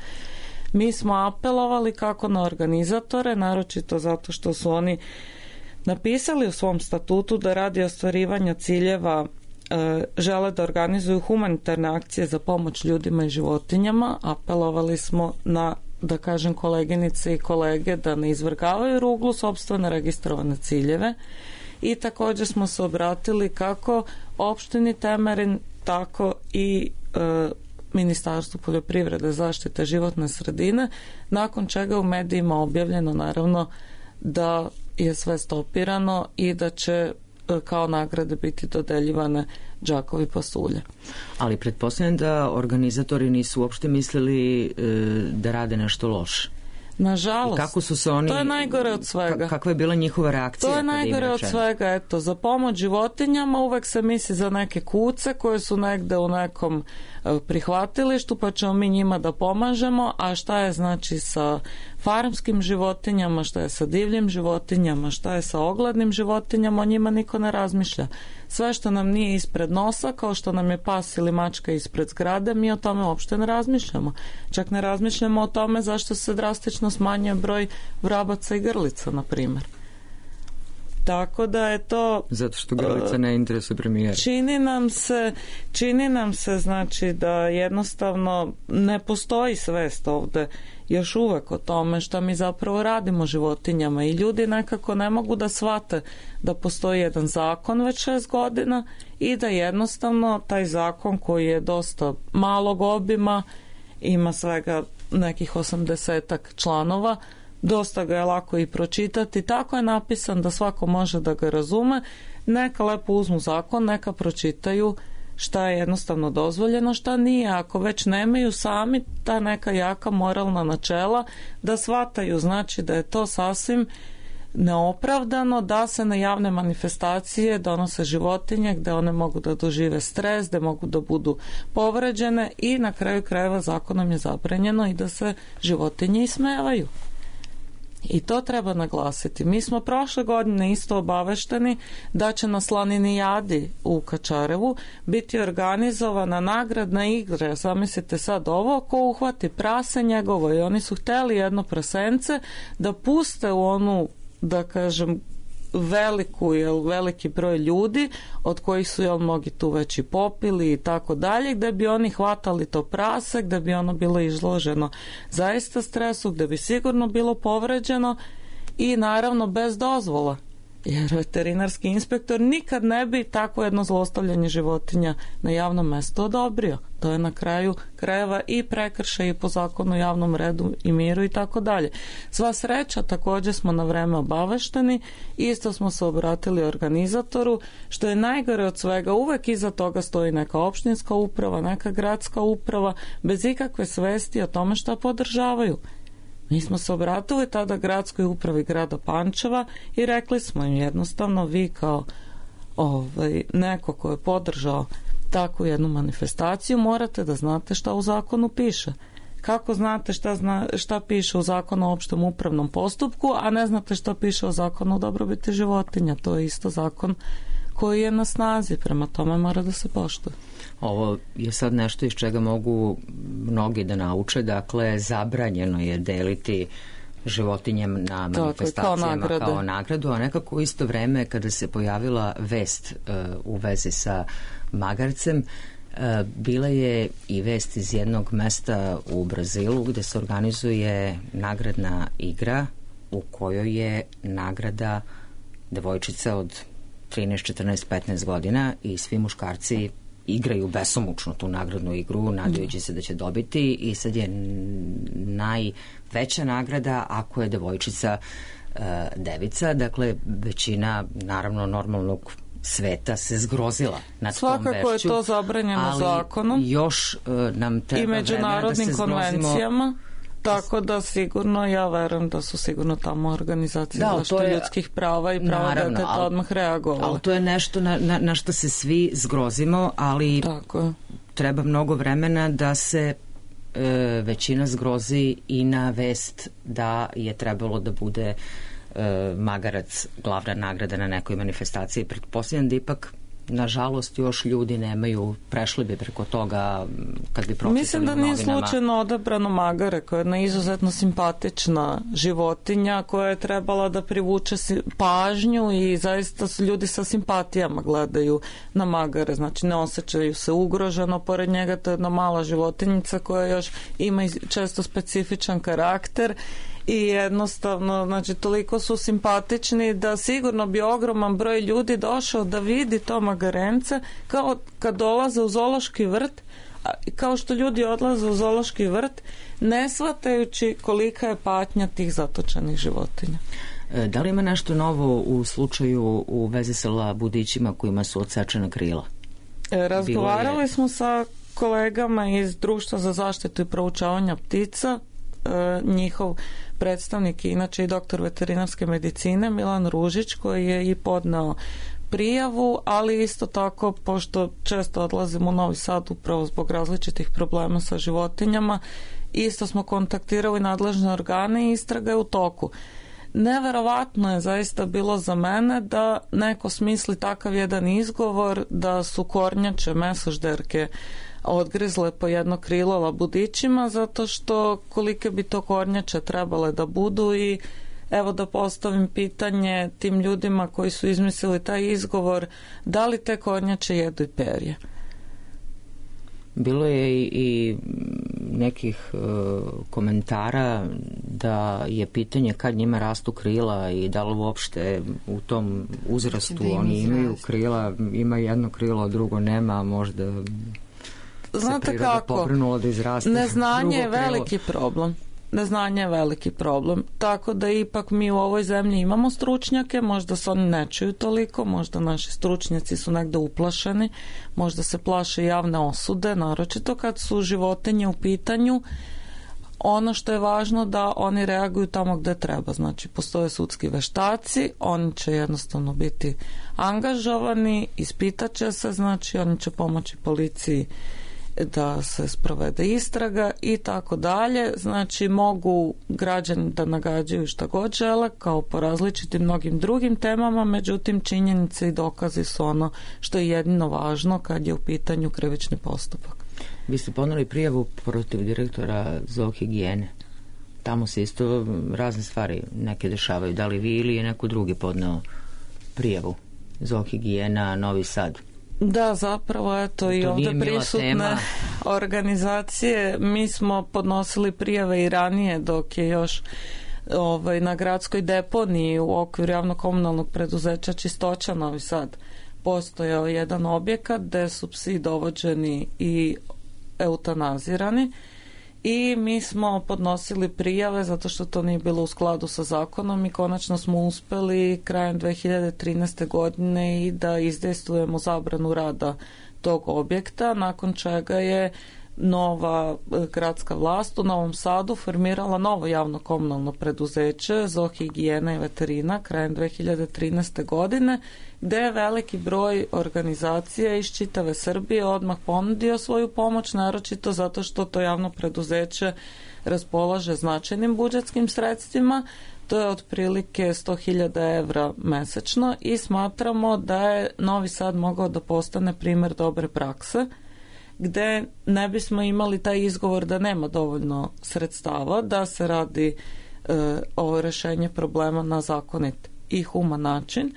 Mi smo apelovali kako na organizatore, naročito zato što su oni napisali u svom statutu da radi ostvarivanja ciljeva žele da organizuju humanitarne akcije za pomoć ljudima i životinjama. Apelovali smo na, da kažem, koleginice i kolege da ne izvrgavaju ruglu sopstvene registrovane ciljeve i također smo se obratili kako opštini Temerin, tako i Ministarstvu poljoprivrede, zaštite životne sredine, nakon čega u medijima objavljeno naravno da je sve stopirano i da će kao nagrade biti dodeljivane džakovi pasulja. Ali pretpostavljam da organizatori nisu uopšte mislili da rade nešto loše. Nažalost. I kako su se oni, to je najgore od svega. Kakva je bila njihova reakcija? To je najgore od svega. Eto, za pomoć životinjama uvek se misli za neke kuce koje su negde u nekom prihvatilištu, pa ćemo mi njima da pomažemo, a šta je znači sa farmskim životinjama, šta je sa divljim životinjama, šta je sa oglednim životinjama, o njima niko ne razmišlja. Sve što nam nije ispred nosa, kao što nam je pas ili mačka ispred zgrade, mi o tome uopšte ne razmišljamo. Čak ne razmišljamo o tome zašto se drastično smanjuje broj vrabaca i grlica, na primjer. Tako da je to... Zato što grlica ne interesuje premijera. Čini nam se znači da jednostavno ne postoji svest ovde još uvek o tome šta mi zapravo radimo životinjama i ljudi nekako ne mogu da shvate da postoji jedan zakon već 6 godina i da jednostavno taj zakon koji je dosta malog obima, ima svega nekih 80 članova, dosta ga je lako i pročitati, tako je napisan da svako može da ga razume, neka lepo uzmu zakon, neka pročitaju šta je jednostavno dozvoljeno, šta nije, ako već nemaju sami ta neka jaka moralna načela da shvataju, znači da je to sasvim neopravdano da se na javne manifestacije donose životinje gde one mogu da dožive stres, gde mogu da budu povređene i na kraju krajeva zakonom je zabranjeno i da se životinje ismevaju. I to treba naglasiti. Mi smo prošle godine isto obavešteni da će na Slaninijadi u Kačarevu biti organizovana nagradna igra. Zamislite sad ovo, ko uhvati prase njegovo, i oni su hteli jedno prasence da puste u onu, da kažem, veliki broj ljudi od kojih su mnogi tu već i popili i tako dalje, gde bi oni hvatali to prase, gde bi ono bilo izloženo zaista stresu, gde bi sigurno bilo povređeno i naravno bez dozvola, jer veterinarski inspektor nikad ne bi takvo jedno zlostavljanje životinja na javnom mestu odobrio. To je na kraju krajeva i prekršaj i po zakonu o javnom redu i miru i tako dalje. Sva sreća, također smo na vreme obavešteni, isto smo se obratili organizatoru, što je najgore od svega, uvek iza toga stoji neka opštinska uprava, neka gradska uprava, bez ikakve svesti o tome šta podržavaju. Mi smo se obratili tada gradskoj upravi grada Pančeva i rekli smo im jednostavno, vi kao neko ko je podržao takvu jednu manifestaciju, morate da znate šta u zakonu piše. Kako znate šta piše u zakonu o opštem upravnom postupku, a ne znate šta piše o zakonu o dobrobiti životinja? To je isto zakon koji je na snazi, prema tome mora da se poštuje. Ovo je sad nešto iz čega mogu mnogi da nauče, dakle zabranjeno je deliti životinje na manifestacijama kao nagradu, a nekako u isto vreme kada se pojavila vest u vezi sa magarcem, bila je i vest iz jednog mesta u Brazilu gde se organizuje nagradna igra u kojoj je nagrada devojčica od 13, 14, 15 godina i svi muškarci igraju besomučno tu nagradnu igru, nadajući se da će dobiti, i sad je najveća nagrada ako je devojčica devica. Dakle, većina naravno normalnog sveta se zgrozila nad tom vešću. Svakako je to zabranjeno zakonom. Još nam treba i međunarodnim vremena da se konvencijama. Tako da sigurno, ja verujem da su sigurno tamo organizacije zaštite ljudskih prava i prava deteta odmah reagovali. Ali to je nešto na što se svi zgrozimo, ali treba mnogo vremena da se većina zgrozi i na vest da je trebalo da bude magarac glavna nagrada na nekoj manifestaciji. Pretpostavljam da ipak nažalost još ljudi nemaju, prešli bi preko toga kad bi pročitali u novinama. Mislim da nije slučajno odabrano magare, koja je jedna izuzetno simpatična životinja koja je trebala da privuče pažnju i zaista ljudi sa simpatijama gledaju na magare, znači ne osjećaju se ugroženo pored njega. To je jedna mala životinjica koja još ima često specifičan karakter i jednostavno, znači toliko su simpatični da sigurno bi ogroman broj ljudi došao da vidi to magarence, kao kad dolaze u zoološki vrt, kao što ljudi odlaze u zoološki vrt ne shvatajući kolika je patnja tih zatočenih životinja. Da li ima nešto novo u slučaju u vezi sa labudićima kojima su odsečena krila? Razgovarali smo sa kolegama iz Društva za zaštitu i proučavanja ptica. Njihov predstavnik je inače i doktor veterinarske medicine Milan Ružić, koji je i podneo prijavu, ali isto tako, pošto često odlazimo u Novi Sad upravo zbog različitih problema sa životinjama, isto smo kontaktirali nadležne organe i istraga je u toku. Neverovatno je zaista bilo za mene da neko smisli takav jedan izgovor da su kornjače, mesožderke odgrizle po jedno krilo labudićima, zato što kolike bi to kornjače trebale da budu. I evo da postavim pitanje tim ljudima koji su izmislili taj izgovor, da li te kornjače jedu i perje? Bilo je i nekih komentara da je pitanje kad njima rastu krila i da li uopšte u tom uzrastu oni imaju krila, ima jedno krilo, drugo nema, možda znate kako, neznanje je veliki problem. Neznanje je veliki problem, tako da ipak mi u ovoj zemlji imamo stručnjake, možda se oni ne čuju toliko, možda naši stručnjaci su negde uplašeni, možda se plaše javne osude, naročito kad su životinje u pitanju. Ono što je važno da oni reaguju tamo gde treba, znači postoje sudski veštaci, oni će jednostavno biti angažovani, ispitat će se, znači oni će pomoći policiji da se sprovede istraga i tako dalje. Znači mogu građani da nagađaju šta god žele, kao po različitim mnogim drugim temama, međutim činjenice i dokazi su ono što je jedino važno kad je u pitanju krivični postupak. Vi ste podneli prijavu protiv direktora zoohigijene. Tamo se isto razne stvari neke dešavaju. Da li vi ili je neko drugi podneo prijavu? Zoohigijena Novi Sad. Da, zapravo eto i ovdje prisutne organizacije. Mi smo podnosili prijave i ranije dok je još na gradskoj deponiji u okviru javno-komunalnog preduzeća Čistoća Novi Sad postojao jedan objekat gde su psi dovođeni i eutanazirani i mi smo podnosili prijave zato što to nije bilo u skladu sa zakonom i konačno smo uspeli krajem 2013. godine i da izdejstvujemo zabranu rada tog objekta, nakon čega je nova gradska vlast u Novom Sadu formirala novo javno komunalno preduzeće Zoohigijena i veterina krajem 2013. godine, gde je veliki broj organizacija iz čitave Srbije odmah ponudio svoju pomoć, naročito zato što to javno preduzeće raspolaže značajnim budžetskim sredstvima, To je otprilike 100.000 evra mesečno i smatramo da je Novi Sad mogao da postane primjer dobre prakse, gde ne bismo imali taj izgovor da nema dovoljno sredstava, da se radi ovo rešenje problema na zakonit i human način.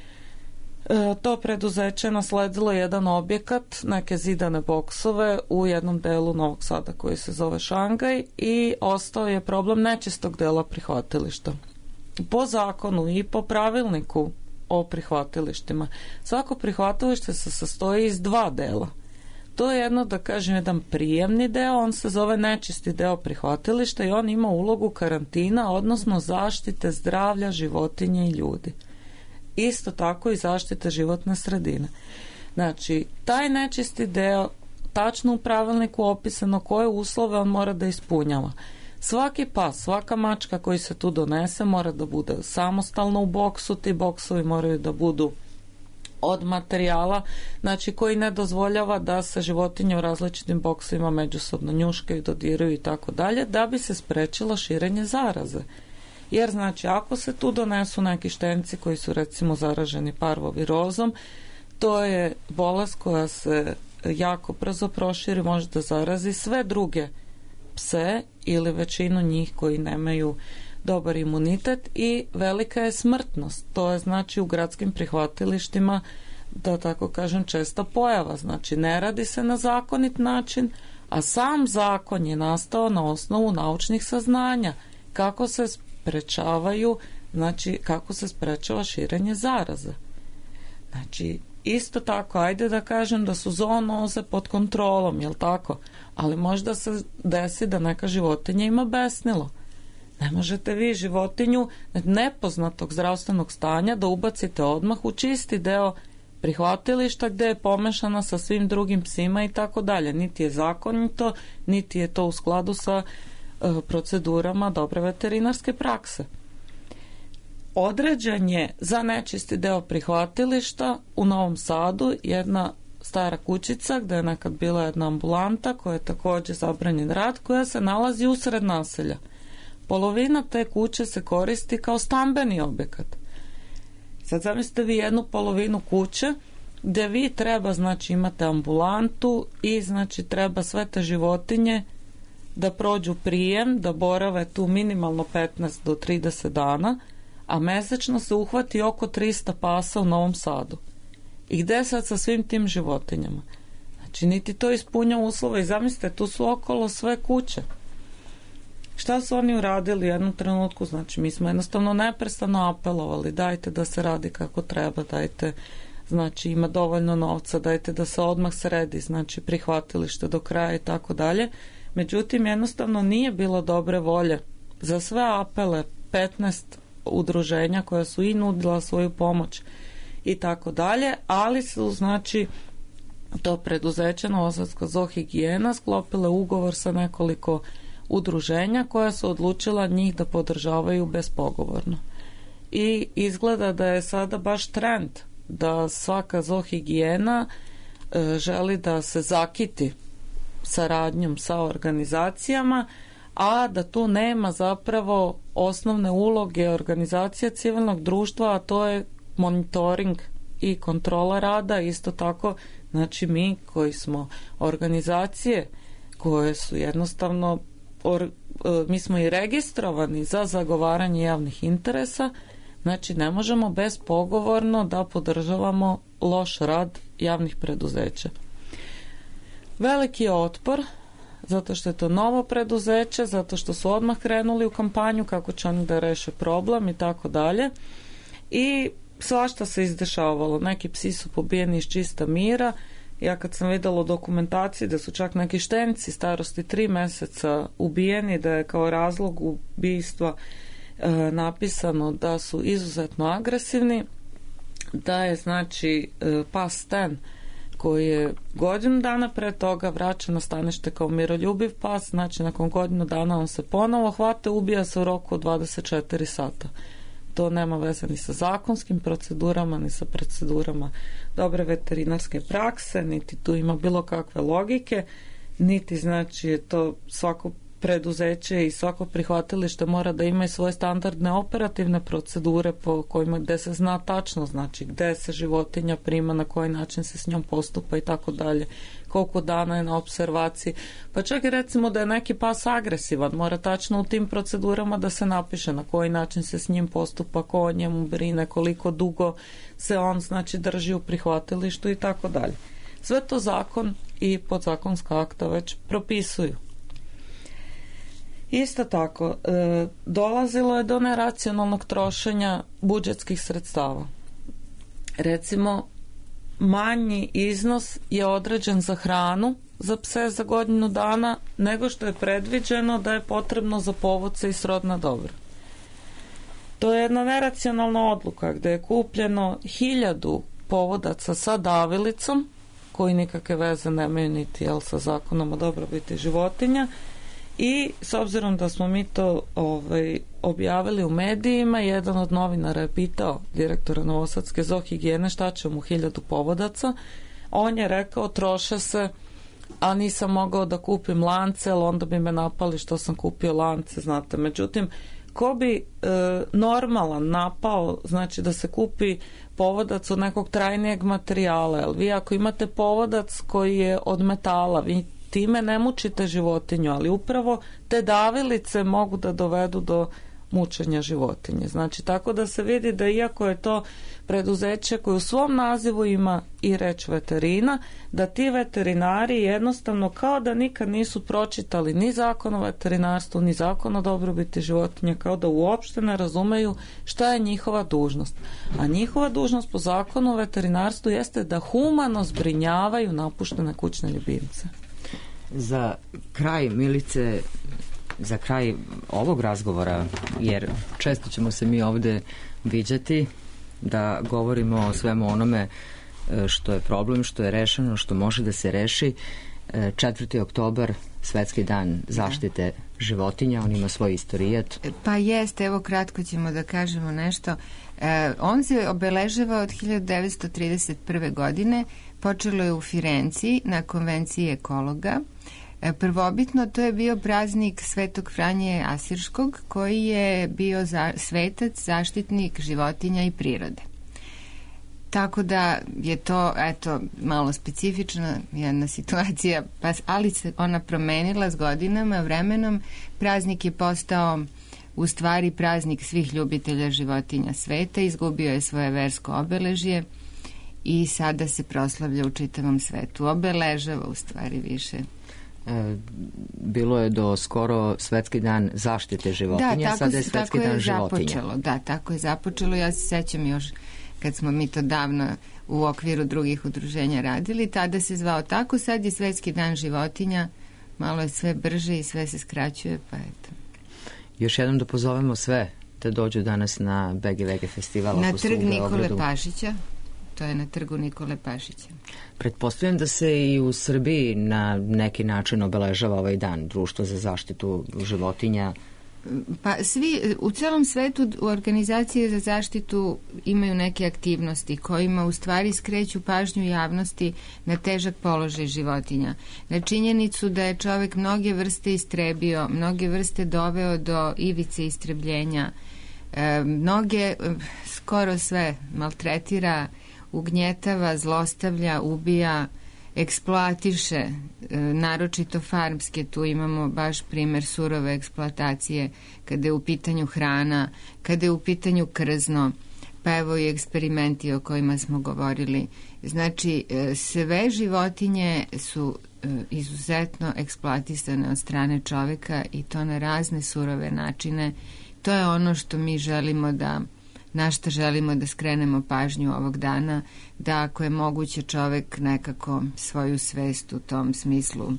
To preduzeće je nasledilo jedan objekat, neke zidane boksove u jednom delu Novog Sada koji se zove Šangaj i ostao je problem nečistog dela prihvatilišta. Po zakonu i po pravilniku o prihvatilištima, svako prihvatilište se sastoji iz dva dela. To je jedno, da kažem, jedan prijemni deo, on se zove nečisti deo prihvatilišta i on ima ulogu karantina, odnosno zaštite zdravlja životinje i ljudi. Isto tako i zaštite životne sredine. Znači, taj nečisti deo, tačno u pravilniku opisano koje uslove on mora da ispunjava. Svaki pas, svaka mačka koji se tu donese mora da bude samostalno u boksu, ti boksovi moraju da budu od materijala, znači koji ne dozvoljava da se životinje u različitim boksovima međusobno njuškaju, dodiraju i tako dalje, da bi se sprečilo širenje zaraze. Jer znači ako se tu donesu neki štenci koji su recimo zaraženi parvovirozom, to je bolest koja se jako brzo proširi, može da zarazi sve druge pse ili većinu njih koji nemaju dobar imunitet i velika je smrtnost. To je znači u gradskim prihvatilištima, da tako kažem, česta pojava. Znači ne radi se na zakonit način, a sam zakon je nastao na osnovu naučnih saznanja kako se sprečavaju, znači kako se sprečava širenje zaraze. Znači isto tako, ajde da kažem da su zoonoze pod kontrolom, jel tako? Ali možda se desi da neka životinja ima besnilo. Ne možete vi životinju nepoznatog zdravstvenog stanja da ubacite odmah u čisti deo prihvatilišta gde je pomešana sa svim drugim psima i tako dalje. Niti je zakonito, niti je to u skladu sa procedurama dobre veterinarske prakse. Određen je za nečisti deo prihvatilišta u Novom Sadu jedna stara kućica gde je nekad bila jedna ambulanta koja je također zabranjen rad, koja se nalazi usred naselja. Polovina te kuće se koristi kao stambeni objekat. Sad zamislite vi jednu polovinu kuće gdje vi treba, znači imate ambulantu i znači treba sve te životinje da prođu prijem, da borave tu minimalno 15 do 30 dana, a mesečno se uhvati oko 300 pasa u Novom Sadu. I gde sad sa svim tim životinjama? Znači niti to ispunja uslova i zamislite, tu su okolo sve kuće. Šta su oni uradili u jednom trenutku? Znači mi smo jednostavno neprestano apelovali, dajte da se radi kako treba, dajte, znači ima dovoljno novca, dajte da se odmah sredi, znači prihvatilište do kraja i tako dalje. Međutim, jednostavno nije bilo dobre volje za sve apele 15 udruženja koja su i nudila svoju pomoć i tako dalje, ali su znači to preduzeće Novosadska zoohigijena sklopile ugovor sa nekoliko udruženja koja su odlučila njih da podržavaju bespogovorno. I izgleda da je sada baš trend da svaka zoohigijena želi da se zakiti saradnjom sa organizacijama, a da tu nema zapravo osnovne uloge organizacija civilnog društva, a to je monitoring i kontrola rada. Isto tako, znači mi koji smo organizacije koje su jednostavno mi smo i registrovani za zagovaranje javnih interesa, znači ne možemo bespogovorno da podržavamo loš rad javnih preduzeća. Veliki je otpor, zato što je to novo preduzeće, zato što su odmah krenuli u kampanju kako će oni da reše problem i tako dalje. I svašta se izdešavalo. Neki psi su pobijeni iz čista mira. Ja kad sam vidjela u dokumentaciji da su čak neki štenci starosti 3 mjeseca ubijeni, da je kao razlog ubijstva napisano da su izuzetno agresivni, da je znači pas Sten koji je godinu dana pre toga vraćen na stanište kao miroljubiv pas, znači nakon godinu dana on se ponovo hvata, ubija se u roku od 24 sata. To nema veze ni sa zakonskim procedurama, ni sa procedurama dobre veterinarske prakse, niti tu ima bilo kakve logike, niti znači je to svako preduzeće i svako prihvatilište mora da ima i svoje standardne operativne procedure po kojima gde se zna tačno, znači gde se životinja prima, na koji način se s njom postupa i tako dalje, koliko dana je na observaciji. Pa čak i recimo da je neki pas agresivan, mora tačno u tim procedurama da se napiše na koji način se s njim postupa, ko o njemu brine, koliko dugo se on znači drži u prihvatilištu i tako dalje. Sve to zakon i podzakonska akta već propisuju. Isto tako, dolazilo je do neracionalnog trošenja budžetskih sredstava. Recimo, manji iznos je određen za hranu za pse za godinu dana nego što je predviđeno da je potrebno za povodce i srodna dobra. To je jedna neracionalna odluka gde je kupljeno 1000 povodaca sa davilicom, koji nikakve veze nemaju niti sa zakonom o dobrobiti životinja, i s obzirom da smo mi to objavili u medijima, jedan od novinara je pitao direktora Novosadske zoohigijene šta će mu 1000 povodaca. On je rekao troše se, a nisam mogao da kupim lance, ali onda bi me napali što sam kupio lance, znate. Međutim, ko bi normalan napao, znači da se kupi povodac od nekog trajnijeg materijala, jer vi ako imate povodac koji je od metala, vi time ne mučite životinju, ali upravo te davilice mogu da dovedu do mučenja životinje. Znači, tako da se vidi da iako je to preduzeće koje u svom nazivu ima i reč veterina, da ti veterinari jednostavno kao da nikad nisu pročitali ni zakon o veterinarstvu, ni zakon o dobrobiti životinja, kao da uopšte ne razumeju šta je njihova dužnost. A njihova dužnost po zakonu o veterinarstvu jeste da humano zbrinjavaju napuštene kućne ljubimce. Za kraj, Milice, za kraj ovog razgovora, jer često ćemo se mi ovde viđati da govorimo o svemu onome što je problem, što je rešeno, što može da se reši. 4. oktobar, Svetski dan zaštite životinja, on ima svoj istorijat. Pa jeste, evo kratko ćemo da kažemo nešto. On se obeležava od 1931. godine, počelo je u Firenci na konvenciji ekologa. Prvobitno to je bio praznik Svetog Franje Asirskog, koji je bio svetac, zaštitnik životinja i prirode. Tako da je to, eto, malo specifična jedna situacija, ali se ona promenila s godinama, vremenom. Praznik je postao u stvari praznik svih ljubitelja životinja sveta, izgubio je svoje versko obeležje i sada se proslavlja u čitavom svetu. Obeležava u stvari više. Bilo je do skoro Svetski dan zaštite životinja, sada je Svetski dan životinja. Da, tako je započelo. Ja se sećam još kad smo mi to davno u okviru drugih udruženja radili, tada se zvao tako, sad je Svetski dan životinja, malo je sve brže i sve se skraćuje, pa eto. Još jednom da pozovemo sve da dođu danas na BGVG festival. Na trg Nikole Pašića. To je na trgu Nikole Pašića. Pretpostavljam da se i u Srbiji na neki način obeležava ovaj dan, Društvo za zaštitu životinja. Pa svi, u celom svetu organizacije za zaštitu imaju neke aktivnosti kojima u stvari skreću pažnju javnosti na težak položaj životinja. Na činjenicu da je čovek mnoge vrste istrebio, mnoge vrste doveo do ivice istrebljenja, mnoge, skoro sve maltretira, ugnjetava, zlostavlja, ubija, eksploatiše, naročito farmske, tu imamo baš primer surove eksploatacije kada je u pitanju hrana, kada je u pitanju krzno, pa evo i eksperimenti o kojima smo govorili. Znači, sve životinje su izuzetno eksploatisane od strane čoveka i to na razne surove načine. To je ono što mi želimo na što želimo da skrenemo pažnju ovog dana, da ako je moguće čovek nekako svoju svest u tom smislu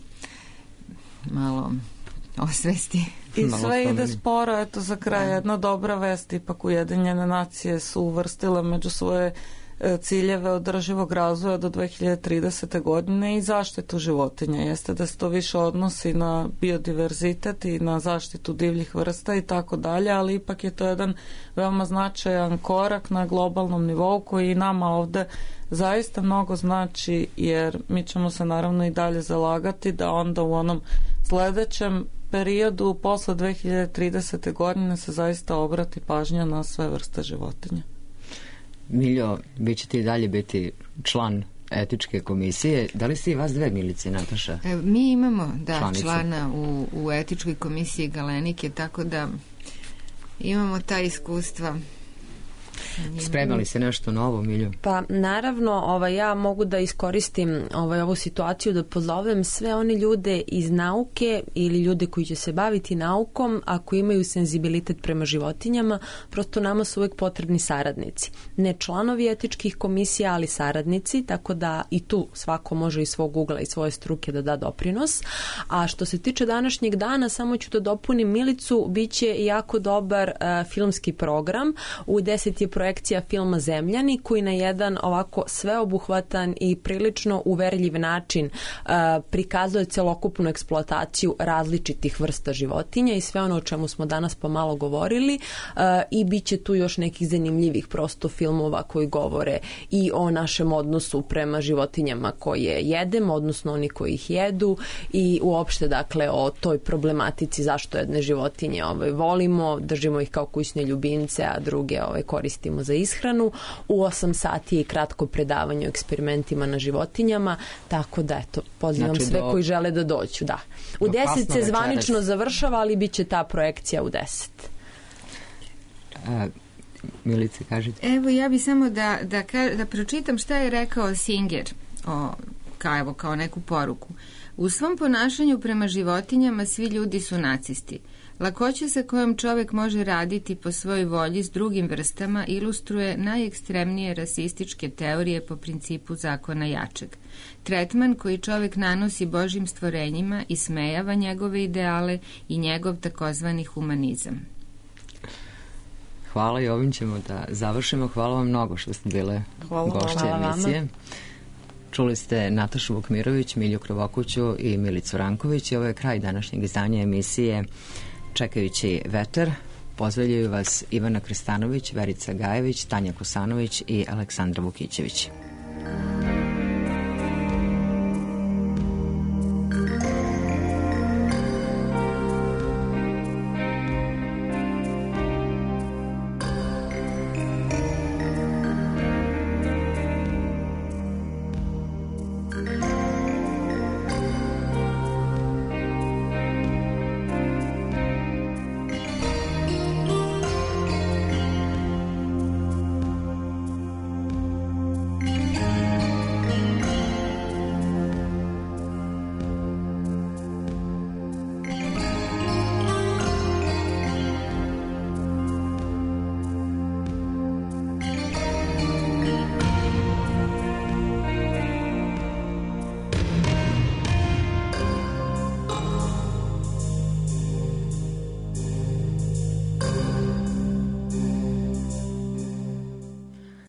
malo osvesti. I sve ide sporo, eto za kraj jedna dobra vest, ipak Ujedinjene nacije su uvrstile među svoje ciljeve održivog razvoja do 2030. godine i zaštitu životinja. Jeste da se to više odnosi na biodiverzitet i na zaštitu divljih vrsta i tako dalje, ali ipak je to jedan veoma značajan korak na globalnom nivou koji i nama ovde zaista mnogo znači, jer mi ćemo se naravno i dalje zalagati da onda u onom sledećem periodu posle 2030. godine se zaista obrati pažnja na sve vrste životinja. Miljo, vi ćete i dalje biti član etičke komisije. Da li ste i vas dve, Milice i Nataša? Mi imamo, članicu? Člana u etičkoj komisiji Galenike, tako da imamo ta iskustva. Spremali se nešto novo, Milju? Pa naravno, ja mogu da iskoristim ovu situaciju da pozovem sve one ljude iz nauke ili ljude koji će se baviti naukom, ako imaju senzibilitet prema životinjama, prosto nama su uvek potrebni saradnici. Ne članovi etičkih komisija, ali saradnici, tako da i tu svako može iz svog ugla i svoje struke da da doprinos. A što se tiče današnjeg dana, samo ću da dopunim Milicu, bit će jako dobar filmski program. U 10 je projekcija filma Zemljani, koji na jedan ovako sveobuhvatan i prilično uverljiv način prikazuje celokupnu eksploataciju različitih vrsta životinja i sve ono o čemu smo danas pomalo govorili, i bit će tu još nekih zanimljivih prosto filmova koji govore i o našem odnosu prema životinjama koje jedemo, odnosno oni koji ih jedu, i uopšte dakle o toj problematici zašto jedne životinje volimo, držimo ih kao kućne ljubimce, a druge koristimo za ishranu. U 8 sati je kratko predavanje o eksperimentima na životinjama, tako da eto, pozivam sve koji žele da dođu. Da. U 10 se zvanično završava, ali bit će ta projekcija u 10. Milice, kažete. Evo, ja bih samo da pročitam šta je rekao Singer kao neku poruku. U svom ponašanju prema životinjama svi ljudi su nacisti. Lakoća sa kojom čovjek može raditi po svojoj volji s drugim vrstama ilustruje najekstremnije rasističke teorije po principu zakona jačeg. Tretman koji čovjek nanosi Božjim stvorenjima ismejava njegove ideale i njegov takozvani humanizam. Hvala, i ovim ćemo da završimo. Hvala vam mnogo što ste bile gošće emisije. Čuli ste Natašu Vukmirović, Milju Krovokuću i Milicu Ranković, i ovo je kraj današnjeg izdanja emisije Čekajući vetar. Pozdravljaju vas Ivana Krstanović, Verica Gajević, Tanja Kosanović i Aleksandra Vukićević.